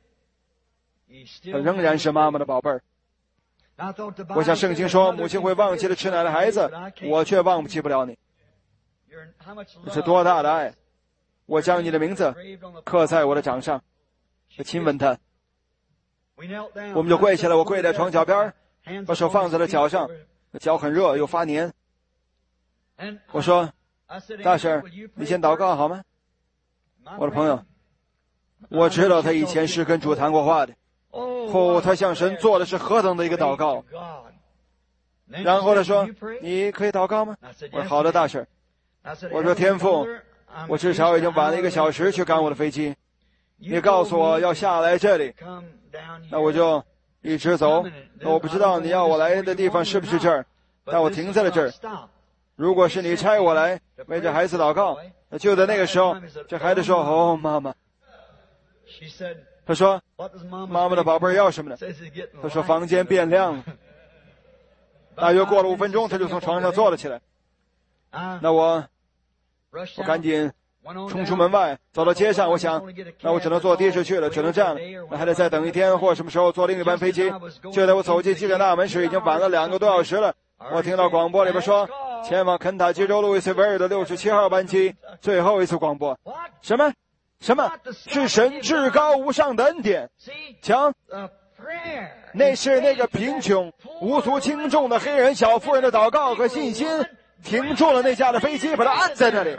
他仍然是妈妈的宝贝儿。我想圣经说母亲会忘记了吃奶的孩子，我却忘记不了你。这是多大的爱！我将你的名字刻在我的掌上，亲吻他。我们就跪下来，我跪在床脚边，把手放在了脚上，脚很热又发黏。我说大婶，你先祷告好吗？我的朋友，我知道他以前是跟主谈过话的，他向神做的是何等的一个祷告。然后他说你可以祷告吗？我说好的大婶。我说天父，我至少已经晚了1个小时去赶我的飞机，你告诉我要下来这里，那我就一直走。我不知道你要我来的地方是不是这儿，但我停在了这儿。如果是你差我来为这孩子祷告，那就在那个时候，这孩子说哦妈妈。他说妈妈的宝贝要什么呢？他说房间变亮了。大约过了5分钟，他就从床上坐了起来。那我赶紧冲出门外，走到街上。我想那我只能坐的士去了，只能这样了，那还得再等1天或什么时候坐另一班飞机。就在我走进机场大门时，已经晚了2个多小时了。我听到广播里边说前往肯塔基州路易斯维尔的67号班机，最后一次广播。什么是神至高无上的恩典？瞧，那是那个贫穷无足轻重的黑人小妇人的祷告和信心停住了那架的飞机，把它按在那里。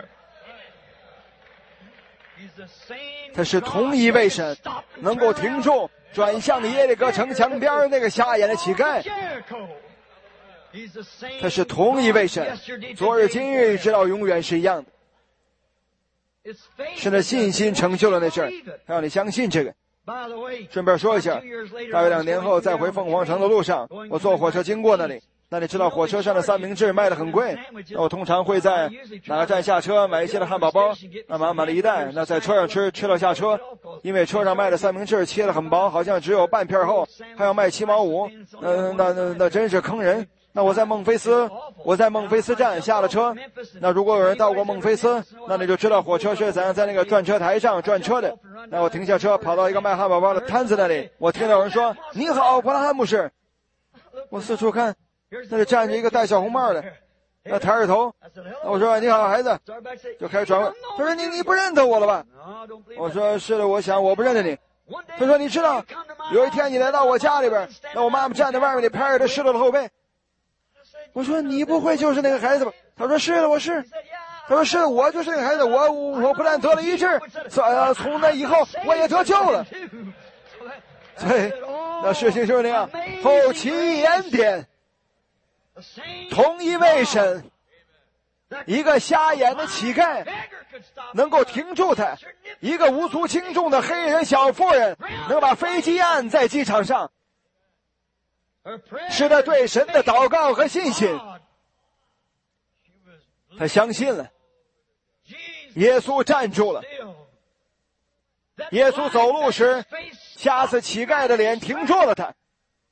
他是同一位神，能够停住转向耶利哥城墙边那个瞎眼的乞丐。他是同一位神，昨日今日直到永远是一样的。是那信心成就了那事儿，让你相信这个。顺便说一下，大约2年后在回凤凰城的路上，我坐火车经过那里。那你知道火车上的三明治卖得很贵，那我通常会在哪个站下车买一些的汉堡包，那满满的一袋，那在车上吃到下车，因为车上卖的三明治切得很薄，好像只有半片厚，还要卖7毛5，那真是坑人。那我在孟菲斯站下了车，那如果有人到过孟菲斯，那你就知道火车是怎样在那个转车台上转车的。那我停下车，跑到一个卖汉堡包的摊子那里，我听到有人说你好伯拉罕牧师。我四处看，那里站着一个戴小红帽的，那抬着头，我说你好孩子，就开始转问。他说你不认得我了吧？我说是的，我想我不认得你。他说你知道有一天你来到我家里边，那我妈妈站在外面，你拍着她湿了的后背。我说你不会就是那个孩子吧？他说是的，我是。他说是的，我就是那个孩子，我不但得了医治，从那以后我也得救了。对，那事情就是那样，后其恩典，同一位神，一个瞎眼的乞丐能够停住他，一个无足轻重的黑人小妇人能把飞机按在机场上，是他对神的祷告和信心。他相信了，耶稣站住了， 耶稣走路时，瞎子乞丐的脸停住了他。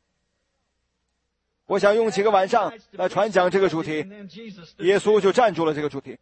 我想用几个晚上来传讲这个主题，耶稣就站住了这个主题。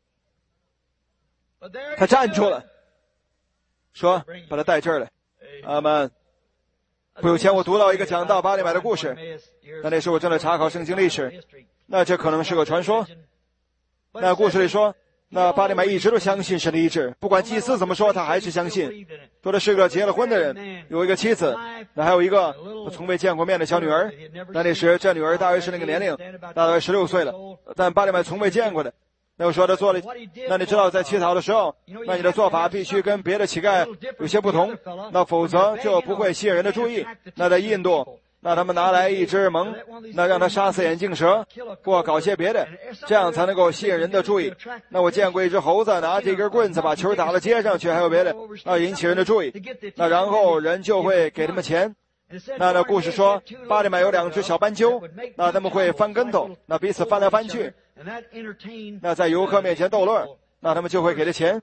他站住了，说把他带这儿来。阿们。不久前我读到一个讲到巴利买的故事，那时我正在查考圣经历史，那这可能是个传说。那故事里说，那巴利买一直都相信神的医治，不管祭司怎么说，他还是相信。说的是个结了婚的人，有一个妻子，那还有一个从未见过面的小女儿。那时这女儿大约是那个年龄，大概16岁了，但巴利买从未见过的。那我说他做了，那你知道在乞讨的时候，那你的做法必须跟别的乞丐有些不同，那否则就不会吸引人的注意。那在印度，那他们拿来一只獴，那让他杀死眼镜蛇，或搞些别的，这样才能够吸引人的注意。那我见过一只猴子拿着一根棍子把球打到街上去，还有别的，要引起人的注意。那然后人就会给他们钱。那故事说，巴利买有2只小斑鸠，那他们会翻跟头，那彼此翻来翻去，那在游客面前逗乐，那他们就会给他钱。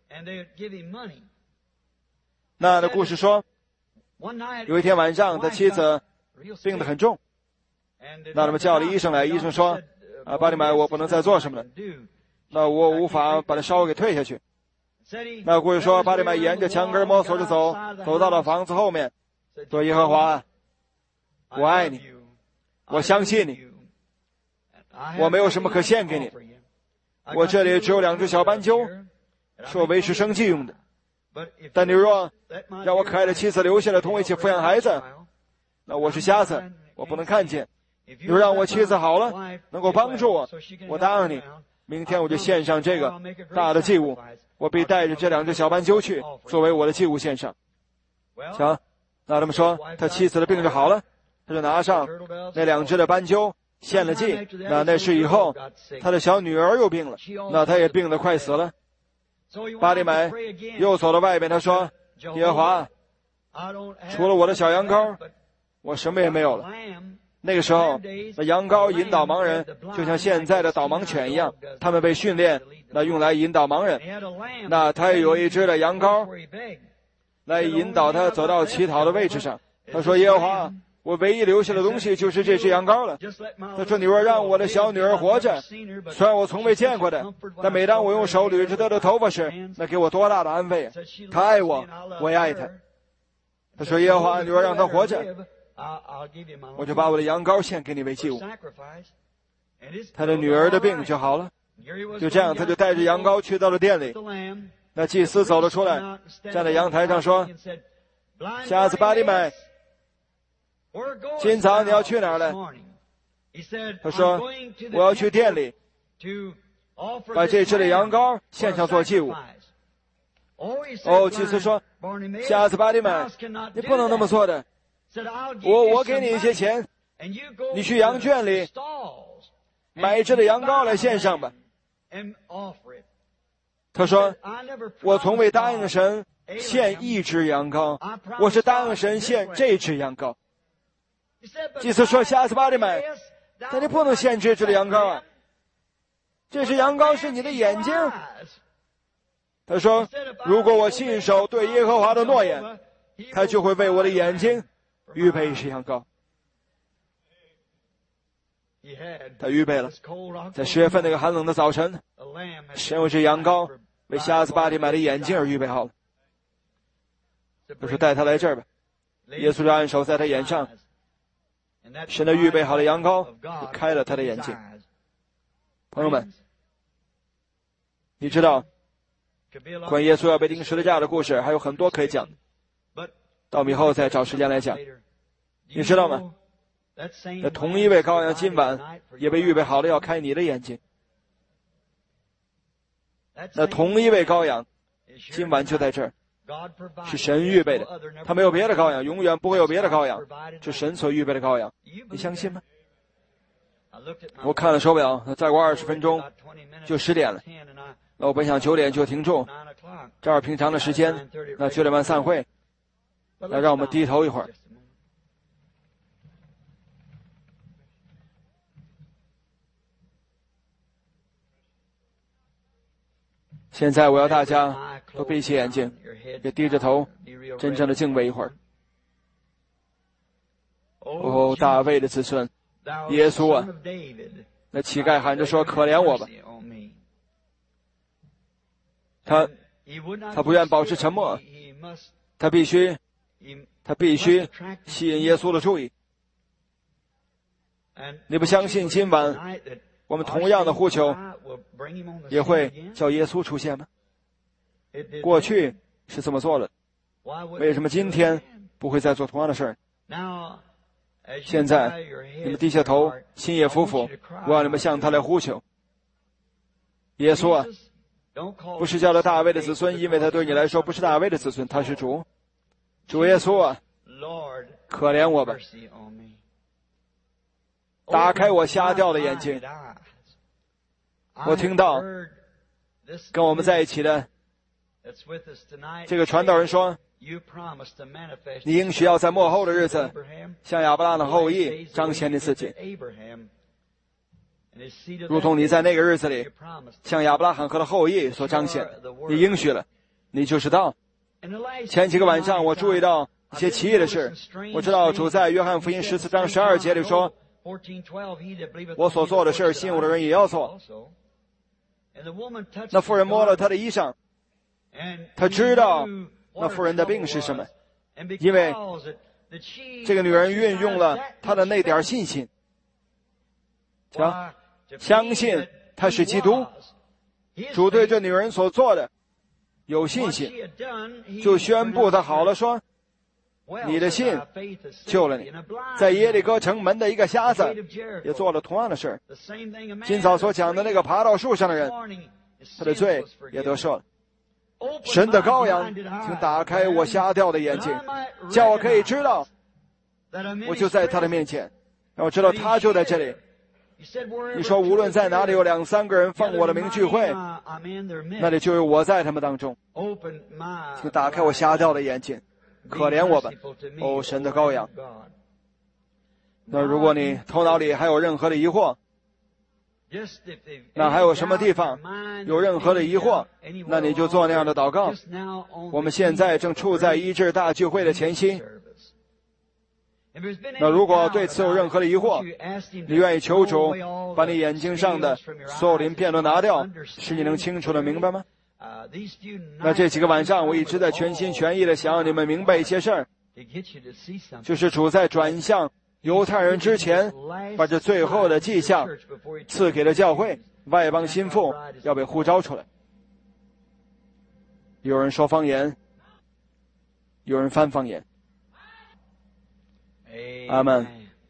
那故事说，有一天晚上他妻子病得很重，那他们叫了医生来，医生说，巴利买我不能再做什么了，那我无法把他烧给退下去。那故事说，巴利买沿着墙根摸索着走，走到了房子后面，说耶和华，我爱你，我相信你，我没有什么可献给你，我这里只有2只小斑鸠，是我维持生计用的。但你若让我可爱的妻子留下来同我一起抚养孩子，那我是瞎子，我不能看见。你若让我妻子好了，能够帮助我，我答应你，明天我就献上这个大的祭物，我必带着这2只小斑鸠去，作为我的祭物献上。行，那他们说他妻子的病就好了，他就拿上那2只的斑鸠献了祭。那是以后他的小女儿又病了，那他也病得快死了。巴利买又走到外边，他说，耶和华，除了我的小羊羔，我什么也没有了。那个时候，那羊羔引导盲人，就像现在的导盲犬一样，他们被训练，那用来引导盲人。那他有一只的羊羔，来引导他走到乞讨的位置上。他说，耶和华，我唯一留下的东西就是这只羊羔了。他说，你若让我的小女儿活着，虽然我从未见过的，但每当我用手捋着她的头发时，那给我多大的安慰啊！她爱我，我也爱她。他说，耶和华，你若让她活着，我就把我的羊羔献给你为祭物。他的女儿的病就好了。就这样，他就带着羊羔去到了店里。那祭司走了出来，站在阳台上说，瞎子巴利买，今早你要去哪儿来？他说，我要去店里把这只的羊羔献上做祭物。祭司说，瞎子巴利买，你不能那么做的，我给你一些钱，你去羊圈里买一只的羊羔来献上吧。他说，我从未答应神献一只羊羔，我是答应神献这只羊羔。祭司说，瞎子巴利买，但你不能献这只的羊羔啊，这只羊羔是你的眼睛。他说，如果我信守对耶和华的诺言，他就会为我的眼睛预备一只羊羔。他预备了，在10月份那个寒冷的早晨，神有只羊羔为瞎子巴利买的眼睛而预备好了。他说，带他来这儿吧。耶稣就按手在他眼上，神的预备好的羊羔就开了他的眼睛。朋友们，你知道关于耶稣要被钉十字架的故事还有很多可以讲，到我们以后再找时间来讲。你知道吗？那同一位羔羊今晚也被预备好了要开你的眼睛。那同一位羔羊今晚就在这儿，是神预备的，他没有别的羔羊，永远不会有别的羔羊，是神所预备的羔羊。你相信吗？我看了手表，再过20分钟就10点了。那我本想9点就停住，这儿平常的时间，那9点半散会，那让我们低头一会儿。现在我要大家都闭起眼睛，也低着头，真正的敬畏一会儿。哦，大卫的子孙，耶稣啊！那乞丐喊着说：“可怜我吧！”他不愿保持沉默，他必须吸引耶稣的注意。你不相信今晚我们同样的呼求也会叫耶稣出现吗？过去是这么做的，为什么今天不会再做同样的事儿？现在你们低下头，心也服服，我要你们向他来呼求。耶稣啊，不是叫了大卫的子孙，因为他对你来说不是大卫的子孙，他是主。主耶稣啊，可怜我吧，打开我瞎掉的眼睛。我听到跟我们在一起的这个传道人说，你应许要在末后的日子向亚伯拉罕的后裔彰显你自己，如同你在那个日子里向亚伯拉罕和他后裔所彰显。你应许了，你就是道。前几个晚上我注意到一些奇异的事。我知道主在约翰福音14章12节里说，我所做的事信我的人也要做。那妇人摸了他的衣裳，他知道那妇人的病是什么，因为这个女人运用了她的那点信心，相信他是基督。主对这女人所做的有信心，就宣布他好了，说你的信救了你。在耶利哥城门的一个瞎子也做了同样的事。今早所讲的那个爬到树上的人，他的罪也得赦了。神的羔羊，请打开我瞎掉的眼睛，叫我可以知道我就在他的面前，让我知道他就在这里。你说无论在哪里有2、3个人奉我的名聚会，那里就有我在他们当中。请打开我瞎掉的眼睛，可怜我吧，哦，神的羔羊。那如果你头脑里还有任何的疑惑，那还有什么地方有任何的疑惑，那你就做那样的祷告。我们现在正处在医治大聚会的前夕。那如果对此有任何的疑惑，你愿意求主把你眼睛上的所有鳞片都拿掉，使你能清楚的明白吗？那这几个晚上我一直在全心全意的想让你们明白一些事儿，就是主在转向犹太人之前，把这最后的迹象赐给了教会。外邦心腹要被呼召出来。有人说方言，有人翻方言。阿们。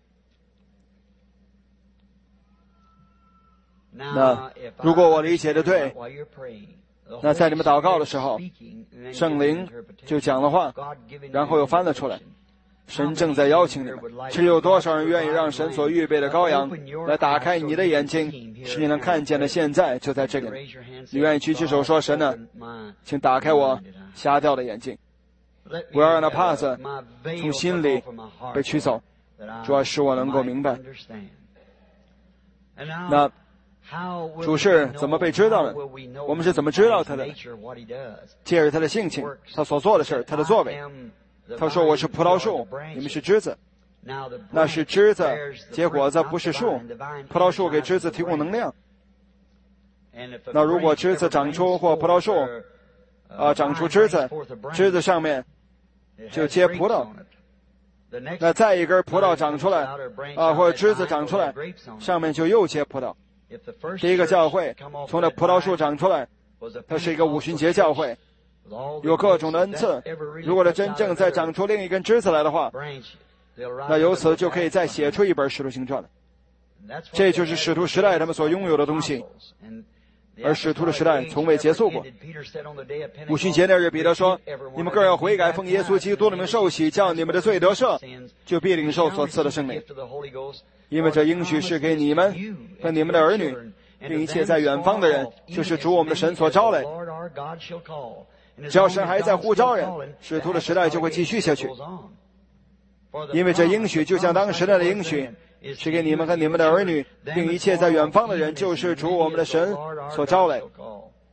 那如果我理解的对，那在你们祷告的时候，圣灵就讲了话，然后又翻了出来。神正在邀请你们，是有多少人愿意让神所预备的羔羊来打开你的眼睛，使你能看见的现在就在这里。你愿意举起手说，神呢，请打开我瞎掉的眼睛，不要让那帕子从心里被取走，主要使我能够明白。那主是怎么被知道的？我们是怎么知道他的？借着他的性情，他所做的事，他的作为。他说我是葡萄树，你们是枝子。那是枝子结果子，不是树。葡萄树给枝子提供能量。那如果枝子长出或葡萄树长出枝子，枝子上面就结葡萄。那再一根葡萄长出来或者枝子长出来，上面就又结葡萄。第一个教会从那葡萄树长出来，它是一个五旬节教会，有各种的恩赐。如果它真正再长出另一根枝子来的话，那由此就可以再写出一本使徒行传了。这就是使徒时代他们所拥有的东西，而使徒的时代从未结束过。五旬节那日，彼得说，你们个人要悔改，奉耶稣基督的名受洗，叫你们的罪得赦，就必领受所赐的圣灵。因为这应许是给你们和你们的儿女，并一切在远方的人，就是主我们的神所招来。只要神还在呼召人，使徒的时代就会继续下去。因为这应许就像当时的应许，是给你们和你们的儿女，并一切在远方的人，就是主我们的神所招来。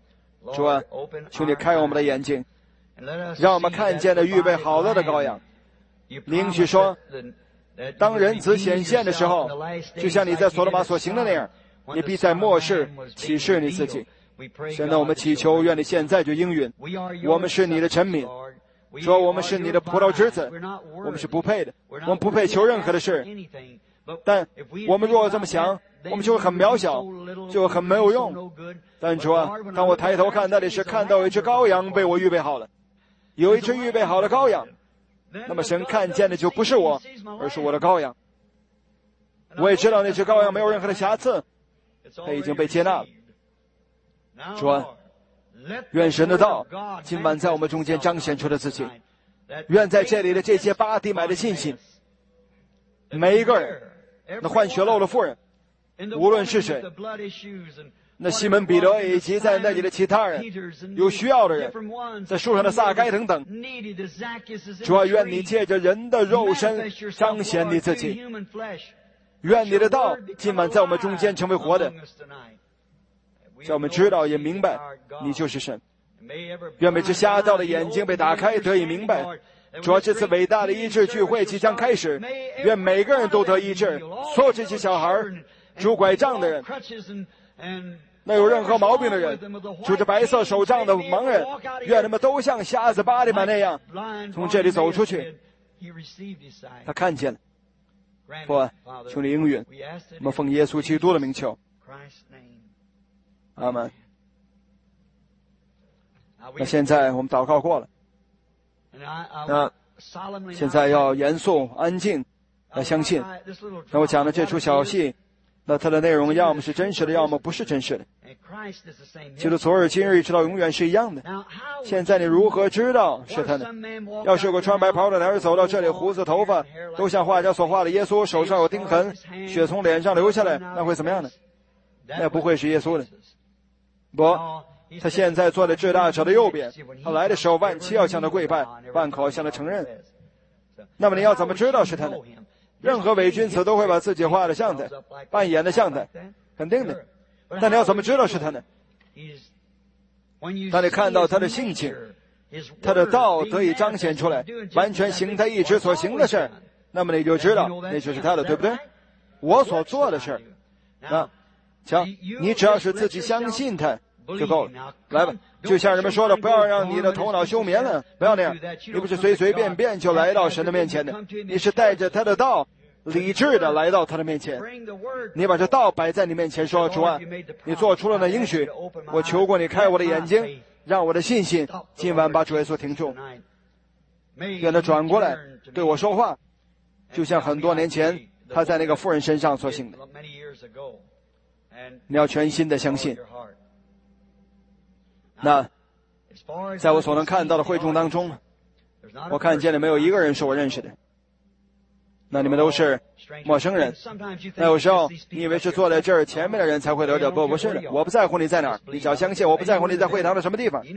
主啊，求你开我们的眼睛，让我们看见了预备好了的羔羊。你应许说，当人子显现的时候，就像你在所罗玛所行的那样，你必在末世启示你自己。现在我们祈求，愿你现在就应允。我们是你的臣民，说我们是你的葡萄枝子，我们是不配的，我们不配求任何的事。但我们若这么想，我们就会很渺小，就会很没有用。但主啊，当我抬头看那里时，看到一只羔羊被我预备好了，有一只预备好的羔羊，那么神看见的就不是我，而是我的羔羊。我也知道那只羔羊没有任何的瑕疵，它已经被接纳了。主啊，愿神的道今晚在我们中间彰显出了自己。愿在这里的这些巴底买的信心，每一个人，那换血漏的妇人，无论是谁，那西门彼得以及在那里的其他人，有需要的人，在树上的撒该等等，主啊，愿你借着人的肉身彰显你自己。愿你的道今晚在我们中间成为活的，叫我们知道也明白你就是神。愿每只瞎道的眼睛被打开，得以明白。主啊，这次伟大的医治聚会即将开始，愿每个人都得医治。所有这些小孩、拄拐杖的人，那有任何毛病的人，拄着白色手杖的盲人，愿他们都像瞎子巴利曼那样从这里走出去。他看见了。父啊，求你应允，我们奉耶稣基督的名求。阿门。那现在我们祷告过了，那现在要严肃安静来相信。那我讲的这出小戏，那它的内容要么是真实的，要么不是真实的。基督昨日今日一直到永远是一样的。现在你如何知道是他呢？要是有个穿白袍的男人走到这里，胡子头发都像画家所画的耶稣，手上有钉痕，血从脸上流下来，那会怎么样呢？那不会是耶稣的。不，他现在坐在至大者的右边，他来的时候万七要向他跪拜，万口向他承认。那么你要怎么知道是他呢？任何伪君子都会把自己画的像他，扮演的像他，肯定的。但你要怎么知道是他呢？当你看到他的性情，他的道得以彰显出来，完全行他一直所行的事，那么你就知道那就是他的，对不对？我所做的事，那瞧，你只要是自己相信他就够了。来吧，就像人们说的，不要让你的头脑休眠了，不要那样。你不是随随便便就来到神的面前的，你是带着他的道理智的来到他的面前。你把这道摆在你面前，说，主啊，你做出了那应许，我求过你开我的眼睛，让我的信心今晚把主耶稣停住，让他转过来对我说话，就像很多年前他在那个妇人身上所行的。你要全心的相信。那在我所能看到的会众当中，我看见了没有一个人是我认识的，那你们都是陌生人。那有时候你以为是坐在这儿前面的人才会得着，不是的。我不在乎你在哪儿，你只要相信，我不在乎你在会堂的什么地方。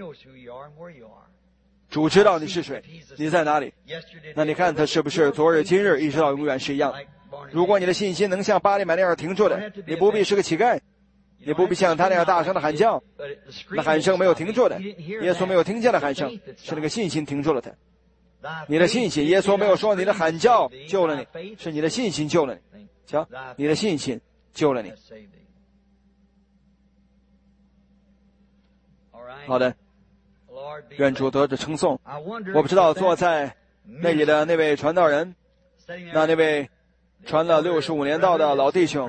主知道你是谁，你在哪里。那你看他是不是昨日今日一直到永远是一样。如果你的信心能像巴利买那样停住的，你不必是个乞丐，你不必像他那样大声的喊叫，那喊声没有停住的，耶稣没有听见的喊声，是那个信心停住了他。你的信心，耶稣没有说你的喊叫救了你，是你的信心救了你。瞧，你的信心救了你。好的，愿主得着称颂。我不知道坐在那里的那位传道人，那位传了65年道的老弟兄，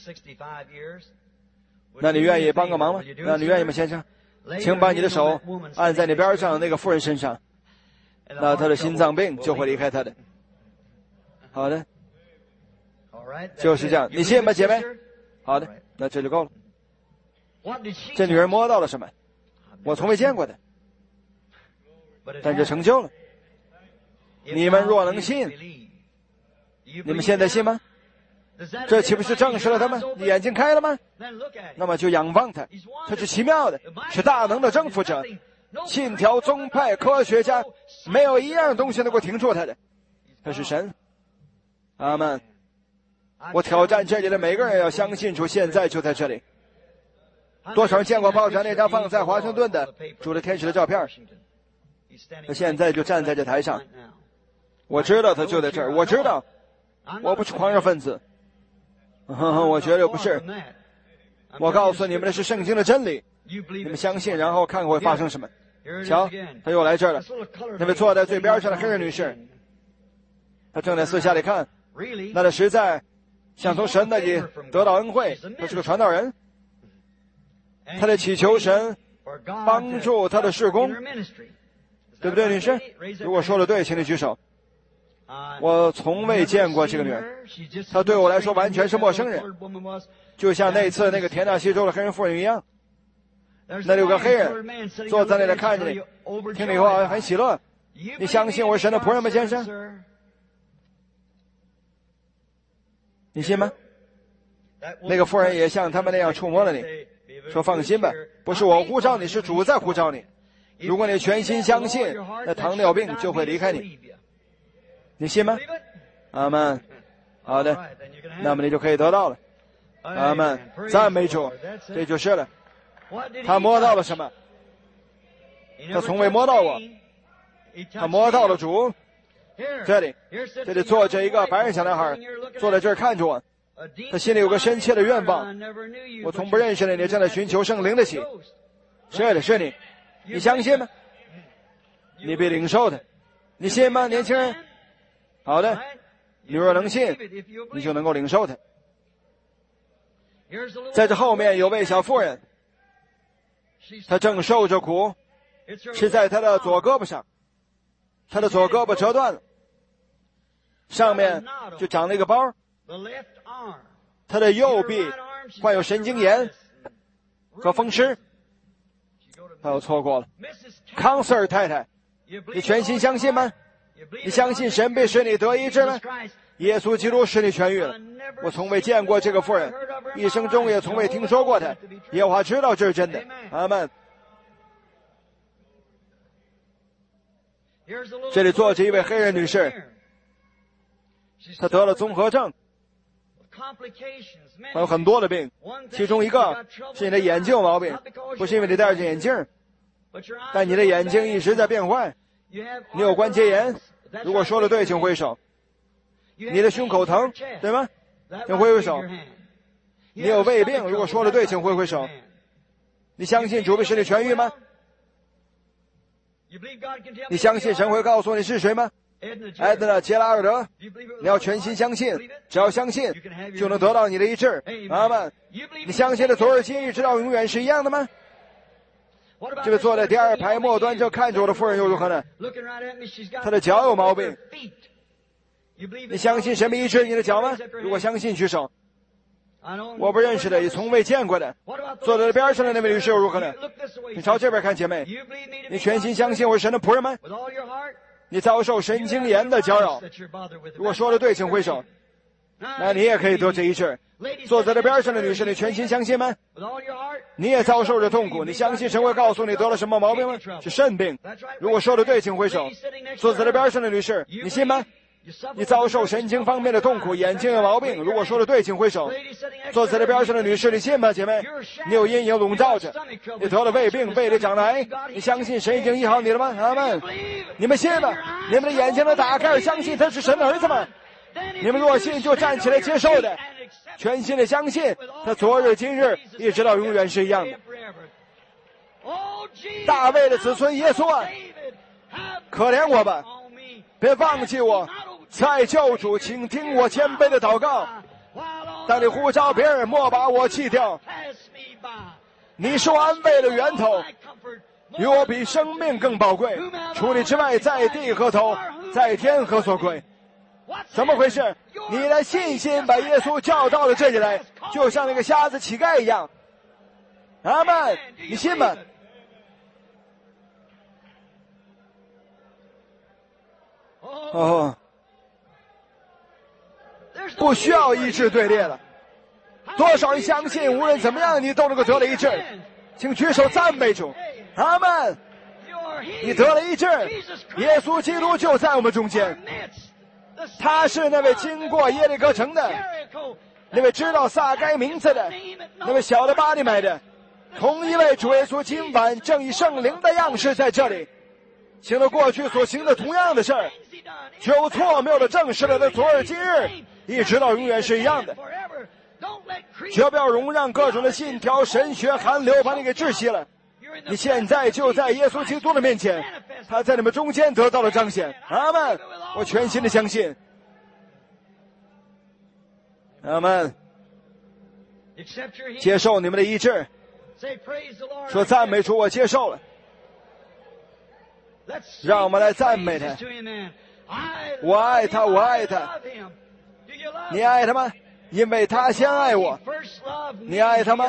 那你愿意帮个忙吗？那你愿意吗，先生？请把你的手按在你边上的那个妇人身上，那他的心脏病就会离开他的。好的，就是这样。你信吗，姐妹？好的，那这就够了。这女人摸到了什么？我从未见过的，但这成就了。你们若能信，你们现在信吗？这岂不是证实了他们？你眼睛开了吗？那么就仰望他，他是奇妙的，是大能的征服者，信条、宗派、科学家，没有一样东西能够停住他的，他是神。阿们。我挑战这里的每个人要相信主现在就在这里。 多少人见过报纸上那张放在华盛顿的主的天使的照片？他现在就站在这台上。我知道他就在这儿，我知道，我不是狂热分子，我绝对不是。我告诉你们的是圣经的真理，你们相信，然后看看会发生什么。瞧，他又来这儿了。那位坐在最边上的黑人女士，她正在四下里看，那她实在想从神那里得到恩惠。她是个传道人，她在祈求神帮助她的事工，对不对，女士？如果说的对，请你举手。我从未见过这个女人，她对我来说完全是陌生人，就像那次那个田纳西州的黑人妇人一样。那里有个黑人坐在那里看着你，听了以后很喜乐。你相信我是神的仆人吗，先生？你信吗？那个妇人也像他们那样触摸了你，说放心吧，不是我呼召你，是主在呼召你。如果你全心相信，那糖尿病就会离开你。你信吗？阿们。好的，那么你就可以得到了。阿们，赞美主，这就是了。他摸到了什么？他从未摸到过。他摸到了主。这里坐着一个白人小男孩，坐在这儿看着我。他心里有个深切的愿望。我从不认识你，正在寻求圣灵的喜。是的，是你。你相信吗？你必领受的。你信吗，年轻人？好的，你若能信，你就能够领受它。在这后面有位小妇人，她正受着苦，是在她的左胳膊上，她的左胳膊折断了，上面就长了一个包。她的右臂患有神经炎和风湿。她又错过了。康瑟尔太太，你全心相信吗？你相信神必使你得医治吗？耶稣基督使你痊愈了。我从未见过这个妇人，一生中也从未听说过她。耶和华知道这是真的。阿们。这里坐着一位黑人女士，她得了综合症，还有很多的病，其中一个是你的眼睛有毛病，不是因为你戴着眼镜，但你的眼睛一直在变坏。你有关节炎，如果说的对，请挥手。你的胸口疼，对吗？请挥挥手。你有胃病，如果说的对，请挥挥手。你相信主必使你痊愈吗？你相信神会告诉你是谁吗？艾德纳·杰拉尔德，你要全心相信，只要相信，就能得到你的医治。阿们。你相信的昨日今日直到永远是一样的吗？这个坐在第二排末端正看着我的夫人又如何呢？她的脚有毛病。你相信神必医治你的脚吗？如果相信举手。我不认识的，也从未见过的。坐在边上的那位女士又如何呢？你朝这边看，姐妹。你全心相信我是神的仆人吗？你遭受神经炎的搅扰，如果说的对，请挥手。那你也可以得这医治。坐在这边上的女士，你全心相信吗？你也遭受着痛苦，你相信神会告诉你得了什么毛病吗？是肾病。如果说的对，请挥手。坐在这边上的女士，你信吗？你遭受神经方面的痛苦，眼睛有毛病，如果说的对，请挥手。坐在这边上的女士，你信吗，姐妹？你有阴影笼罩着，你得了胃病，胃里长了癌，你相信神已经医好你了吗？阿们。你们信吗？你们的眼睛能打开，相信他是神的儿子吗？你们若信，就站起来接受的，全心的相信他昨日今日一直到永远是一样的。大卫的子孙耶稣啊，可怜我吧，别忘记我，在救主，请听我谦卑的祷告。当你呼召别人，莫把我弃掉。你是我安慰的源头，与我比生命更宝贵。除你之外，在地何头，在天何所归？怎么回事？你的信心把耶稣叫到了这里来，就像那个瞎子乞丐一样。阿们，你信吗？哦，不需要医治队列了。多少人相信，无论怎么样，你都能够得了医治？请举手赞美主。阿们，你得了医治，耶稣基督就在我们中间。他是那位经过耶利哥城的，那位知道撒该名字的，那位小的巴利买的， 同一位主耶稣今晚正以圣灵的样式在这里，行了过去所行的同样的事儿，就错谬的证实了他昨日今日一直到永远是一样的。绝不要容让各种的信条神学寒流把你给窒息了。你现在就在耶稣基督的面前，他在你们中间得到了彰显。阿们，我全心的相信。阿们，接受你们的医治，说赞美主，我接受了。让我们来赞美他。我爱他，我爱他。你爱他吗？因为他先爱我。你爱他吗？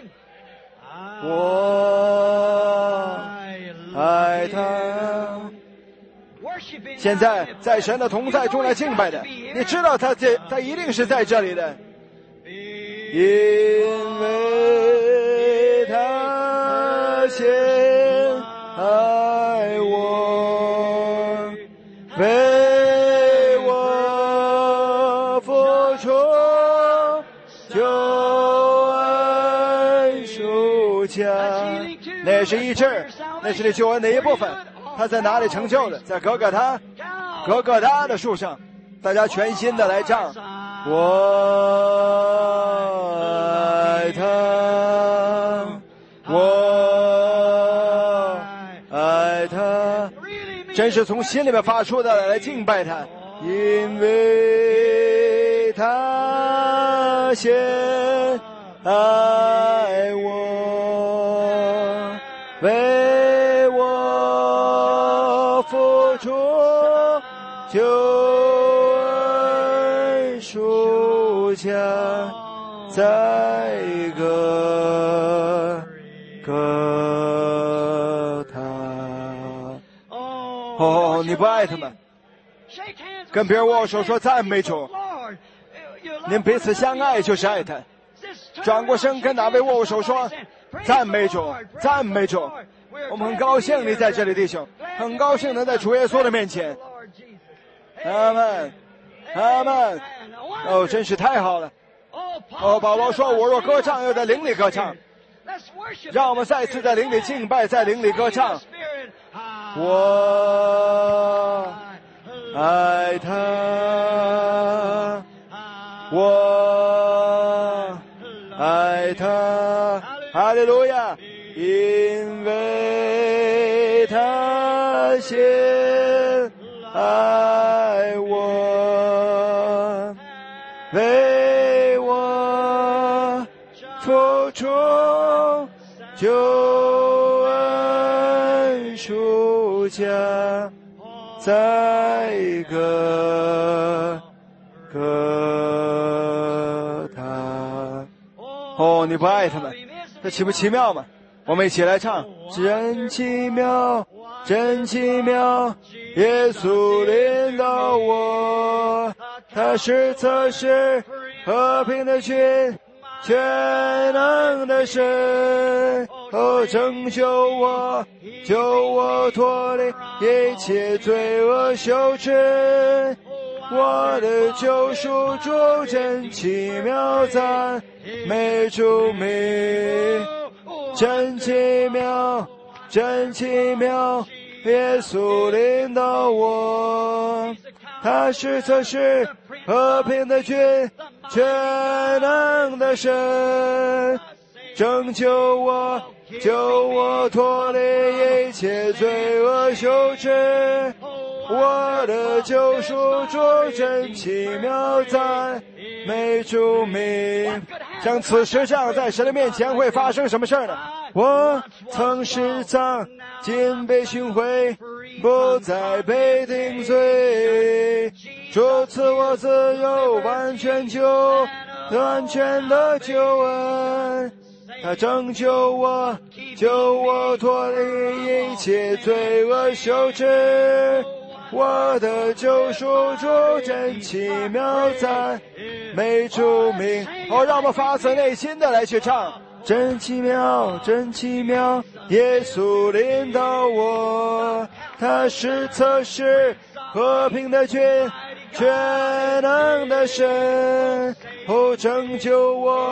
我爱他。现在在神的同在中来敬拜的，你知道他一定是在这里的，因为他先爱我，为我付出救恩赎价。那是医治，那是你救恩的一部分。他在哪里成就的？在哥哥他的树上。大家全心的来唱，我爱他，我爱他，真是从心里面发出的来敬拜他，因为他先爱我，为我付出救恩赎价，在哥他。哦，你不爱他们？跟别人握手说赞美主，您彼此相爱就是爱他。转过身跟哪位握手说赞美主，赞美主。我们很高兴你在这里，弟兄，很高兴能在主耶稣的面前。阿们，阿们。哦，真是太好了。哦，保罗说，我若歌唱，要在灵里歌唱。让我们再次在灵里敬拜，在灵里歌唱。我爱他，我爱他，哈利路亚！因为他先爱我，为我付出救恩赎价，在哥他。哦，你不爱他们，这奇不奇妙吗？我们一起来唱，真奇妙，真奇妙，耶稣领导我，他是测试和平的君，全能的神，哦，拯救我，救我脱离一切罪恶羞耻，我的救赎主真奇妙，赞美主名。真奇妙，真奇妙，耶稣领导我，他是测试和平的君，全能的神，拯救我，救我脱离一切罪恶羞耻，我的救赎主真奇妙，赞美主名。像此时这样在神的面前会发生什么事呢？我曾失丧，今被寻回，不再被定罪，主赐我自由，完全的救恩，他拯救我，救我脱离一切罪恶羞耻，我的救赎主真奇妙，赞美主名。哦，让我们发自内心的来去唱，真奇妙，真奇妙，耶稣领导我，他是测试和平的君，全能的神，哦，拯救我，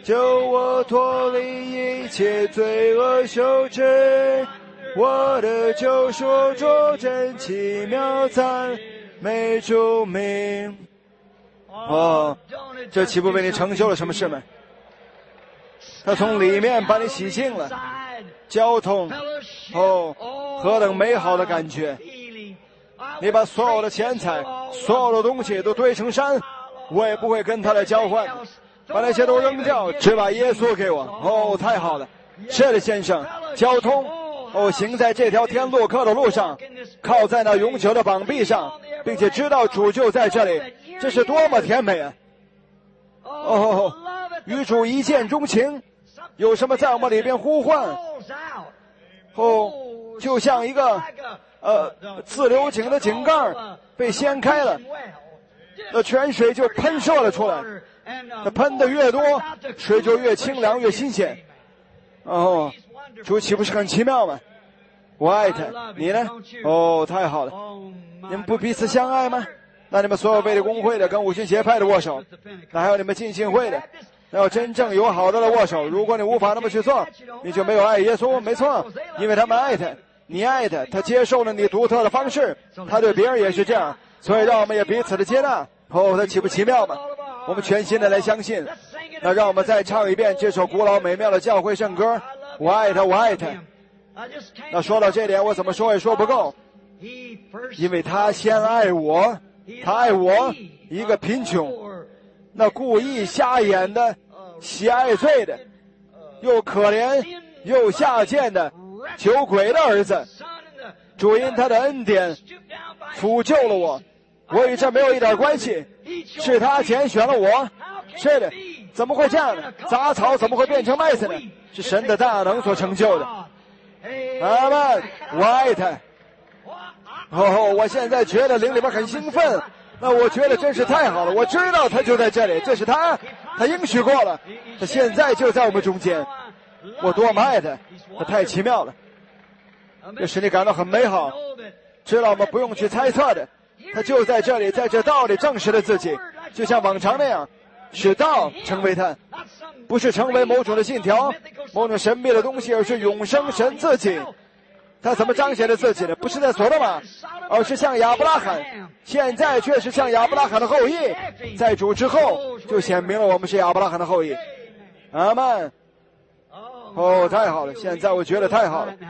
救我脱离一切罪恶羞耻。我的救赎主真奇妙赞美主名。哦，这岂不为你成就了什么事吗？他从里面把你洗净了，交通，哦，何等美好的感觉！你把所有的钱财、所有的东西都堆成山，我也不会跟他来交换，把那些都扔掉，只把耶稣给我。哦，太好了！是的，先生，交通，哦，行在这条天路客的路上，靠在那永久的膀臂上，并且知道主就在这里，这是多么甜美啊！哦，与主一见钟情，有什么在我们里边呼唤？哦，就像一个自流井的井盖被掀开了，那泉水就喷射了出来，那喷得越多，水就越清凉越新鲜。哦，主岂不是很奇妙吗？我爱他，你呢？哦，太好了！你们不彼此相爱吗？那你们所有卫理公会的跟五旬节派的握手，那还有你们浸信会的，要真正友好的握手。如果你无法那么去做，你就没有爱耶稣。没错，因为他们爱他，你爱他，他接受了你独特的方式，他对别人也是这样，所以让我们也彼此的接纳。哦，他岂不奇妙吗？我们全心的来相信。那让我们再唱一遍这首古老美妙的教会圣歌，我爱他，我爱他。那说到这点，我怎么说也说不够，因为他先爱我，他爱我一个贫穷，那故意瞎眼的、喜爱罪的、又可怜又下贱的酒鬼的儿子，主因他的恩典抚救了我，我与这没有一点关系，是他拣选了我。是的，怎么会这样呢？杂草怎么会变成麦子呢？是神的大能所成就的。阿们，我爱他。哦，我现在觉得灵里边很兴奋，那我觉得真是太好了。我知道他就在这里，这是他应许过了，他现在就在我们中间。我多么爱他，他太奇妙了，这使你感到很美好，知道吗？不用去猜测的，他就在这里，在这道里证实了自己，就像往常那样，使道成为他，不是成为某种的信条、某种神秘的东西，而是永生神自己。他怎么彰显了自己呢？不是在所罗玛，而是像亚伯拉罕，现在却是像亚伯拉罕的后裔，在主之后就显明了我们是亚伯拉罕的后裔。阿们。哦，太好了，现在我觉得太好了。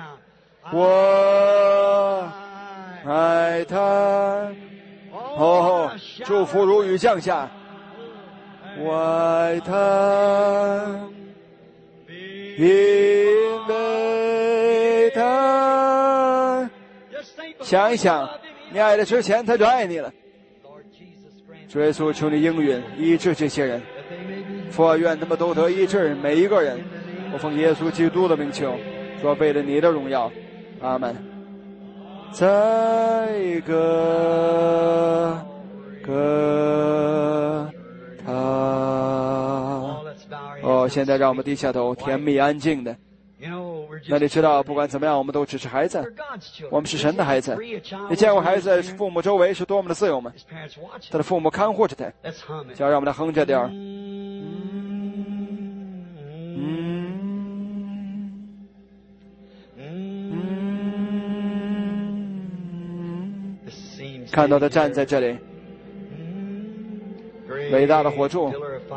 我爱他。哦，祝福如雨降下。我爱他，因为他。想一想，你爱他之前他就爱你了。主耶稣，求你应允医治这些人，父啊，愿他们都得医治，每一个人。我奉耶稣基督的名求，说为了你的荣耀，阿门。在歌他。哦，现在让我们低下头，甜蜜安静的。那你知道，不管怎么样，我们都只是孩子，我们是神的孩子。你见过孩子父母周围是多么的自由吗？他的父母看护着他。就要让我们来哼着点儿。看到他站在这里，伟大的火柱。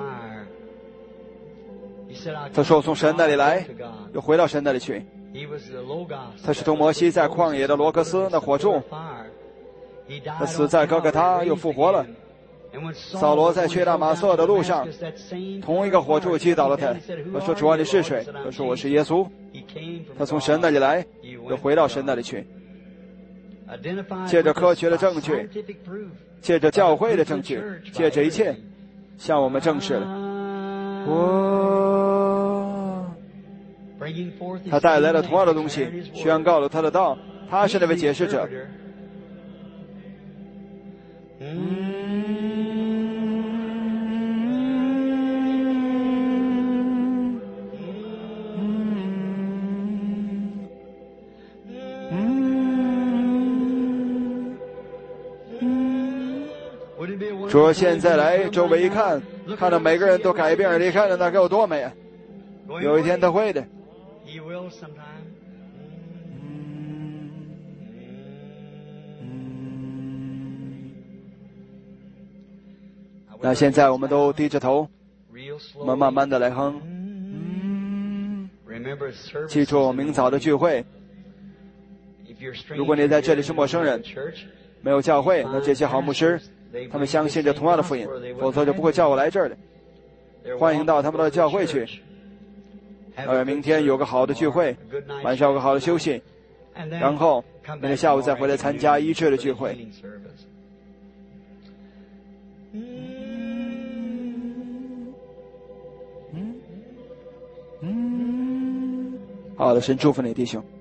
他说从神那里来，又回到神那里去。他是同摩西在旷野的罗格斯那火柱，他死在哥哥他，又复活了。扫罗在去大马色的路上，同一个火柱击倒了他。他说主啊，你是谁？他说我是耶稣。他从神那里来，又回到神那里去。借着科学的证据，借着教会的证据，借着一切向我们证实了。他带来了同样的东西，宣告了他的道，他是那位解释者。主现在来周围一看， 看到每个人都改变而离开了，那该有多美啊！有一天他会的。 He will sometime. 那现在我们都低着头， Real 我们 slow. 慢慢的来哼。 Remember service. 记住明早的聚会， If you're stranger 如果你在这里是陌生人， church, 没有教会，那这些好牧师，他们相信着同样的福音，否则就不会叫我来这儿的。欢迎到他们的教会去。明天有个好的聚会，晚上有个好的休息，然后明天下午再回来参加医治的聚会。好的，神祝福你弟兄。